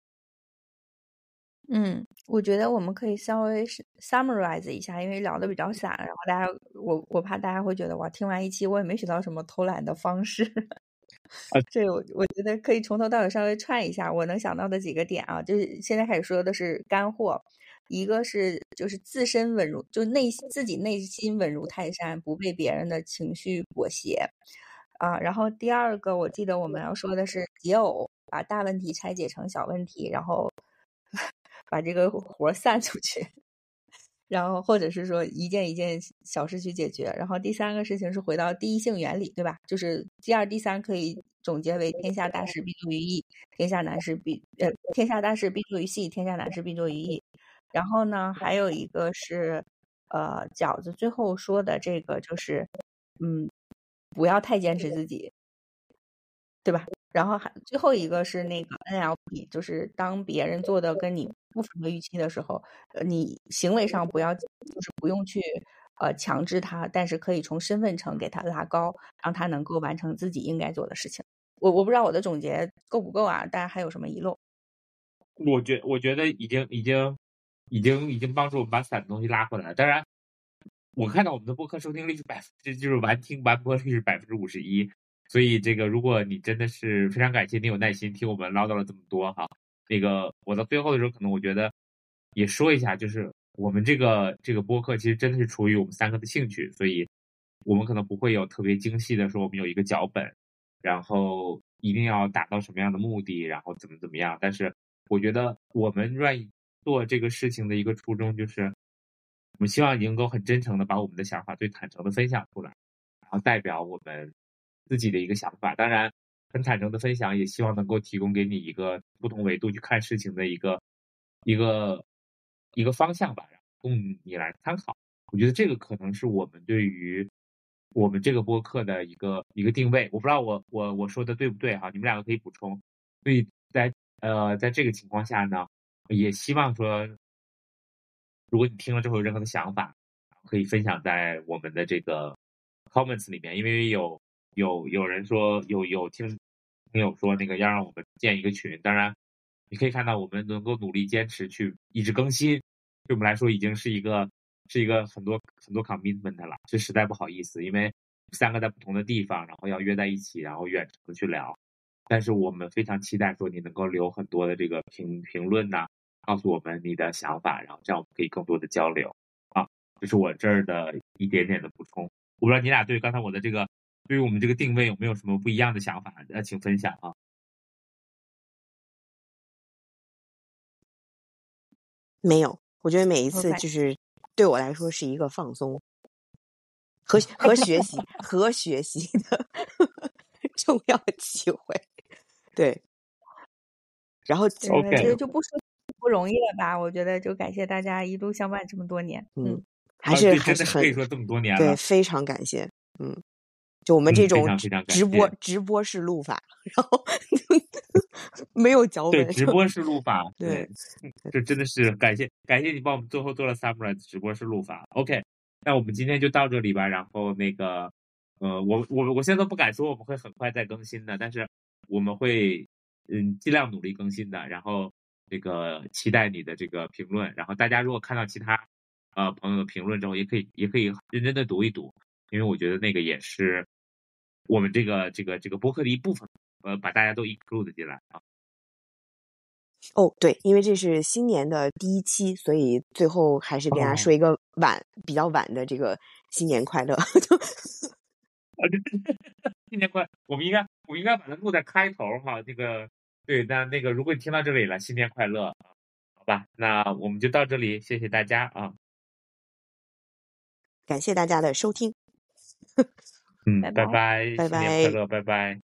我觉得我们可以稍微summarize 一下，因为聊得比较散，然后大家我怕大家会觉得哇，听完一期我也没学到什么偷懒的方式。这我觉得可以从头到尾稍微串一下我能想到的几个点啊，就是现在开始说的是干货，一个是就是自身稳如，就自己内心稳如泰山，不被别人的情绪裹挟啊。然后第二个我记得我们要说的是解耦，把大问题拆解成小问题，然后把这个活散出去。 然后或者是说一件一件小事去解决。然后第三个事情是回到第一性原理，对吧？就是第二、第三可以总结为天下大事必作于易，天下大事必作于细，天下难事必作于易。然后呢，还有一个是饺子最后说的这个就是不要太坚持自己，对吧？然后最后一个是那个 NLP，就是当别人做的跟你不符合预期的时候，你行为上就是不用去强制他，但是可以从身份层给他拉高，让他能够完成自己应该做的事情。我不知道我的总结够不够啊？大家还有什么遗漏？ 我觉得已经帮助我们把散的东西拉回来了。当然，我看到我们的播客收听率是就是完听完播率是51%，所以这个如果你真的是非常感谢你有耐心听我们唠叨了这么多哈，那个我到最后的时候可能我觉得也说一下，就是我们这个播客其实真的是出于我们3个的兴趣，所以我们可能不会有特别精细的说我们有一个脚本，然后一定要达到什么样的目的，然后怎么样。但是我觉得我们愿意做这个事情的一个初衷就是我们希望能够很真诚的把我们的想法最坦诚的分享出来，然后代表我们自己的一个想法。当然很坦诚的分享也希望能够提供给你一个不同维度去看事情的一个方向吧，供你来参考。我觉得这个可能是我们对于我们这个播客的一个定位。我不知道我说的对不对哈，你们2个可以补充。所以在这个情况下呢，也希望说如果你听了之后有任何的想法，可以分享在我们的这个 comments 里面。因为有人说有听友说那个要让我们建一个群，当然你可以看到我们能够努力坚持去一直更新，对我们来说已经是一个很多 commitment 了，是实在不好意思，因为3个在不同的地方，然后要约在一起，然后远程的去聊。但是我们非常期待说你能够留很多的这个评论呐，告诉我们你的想法，然后这样我们可以更多的交流啊。这是我这儿的一点点的补充。我不知道你俩对刚才我的这个对于我们这个定位有没有什么不一样的想法？请分享啊。 没有，我觉得每一次就是对我来说是一个放松和学习的重要机会。对，然后这个就不说不容易了吧？我觉得就感谢大家一路相伴这么多年。 还是真的可以说这么多年了。 对，非常感谢。就我们这种直播式录法，然后没有脚本。 对，直播式录法。 对， 这真的是感谢你帮我们最后做了 summarize 直播式录法。OK， 那我们今天就到这里吧。然后那个我现在都不敢说我们会很快再更新的，但是我们会尽量努力更新的。然后这个期待你的这个评论。然后大家如果看到其他朋友的评论之后，也可以认真的读一读，因为我觉得那个也是我们这个播客的一部分，把大家都 include 进来啊。 对，因为这是新年的第1期，所以最后还是跟大家说一个比较晚的这个新年快乐。 新年快乐！我们应该把它录在开头哈。这个对，那个如果你听到这里了，新年快乐，好吧？那我们就到这里，谢谢大家啊！ 感谢大家的收听。 拜拜， 拜新年快乐，拜拜。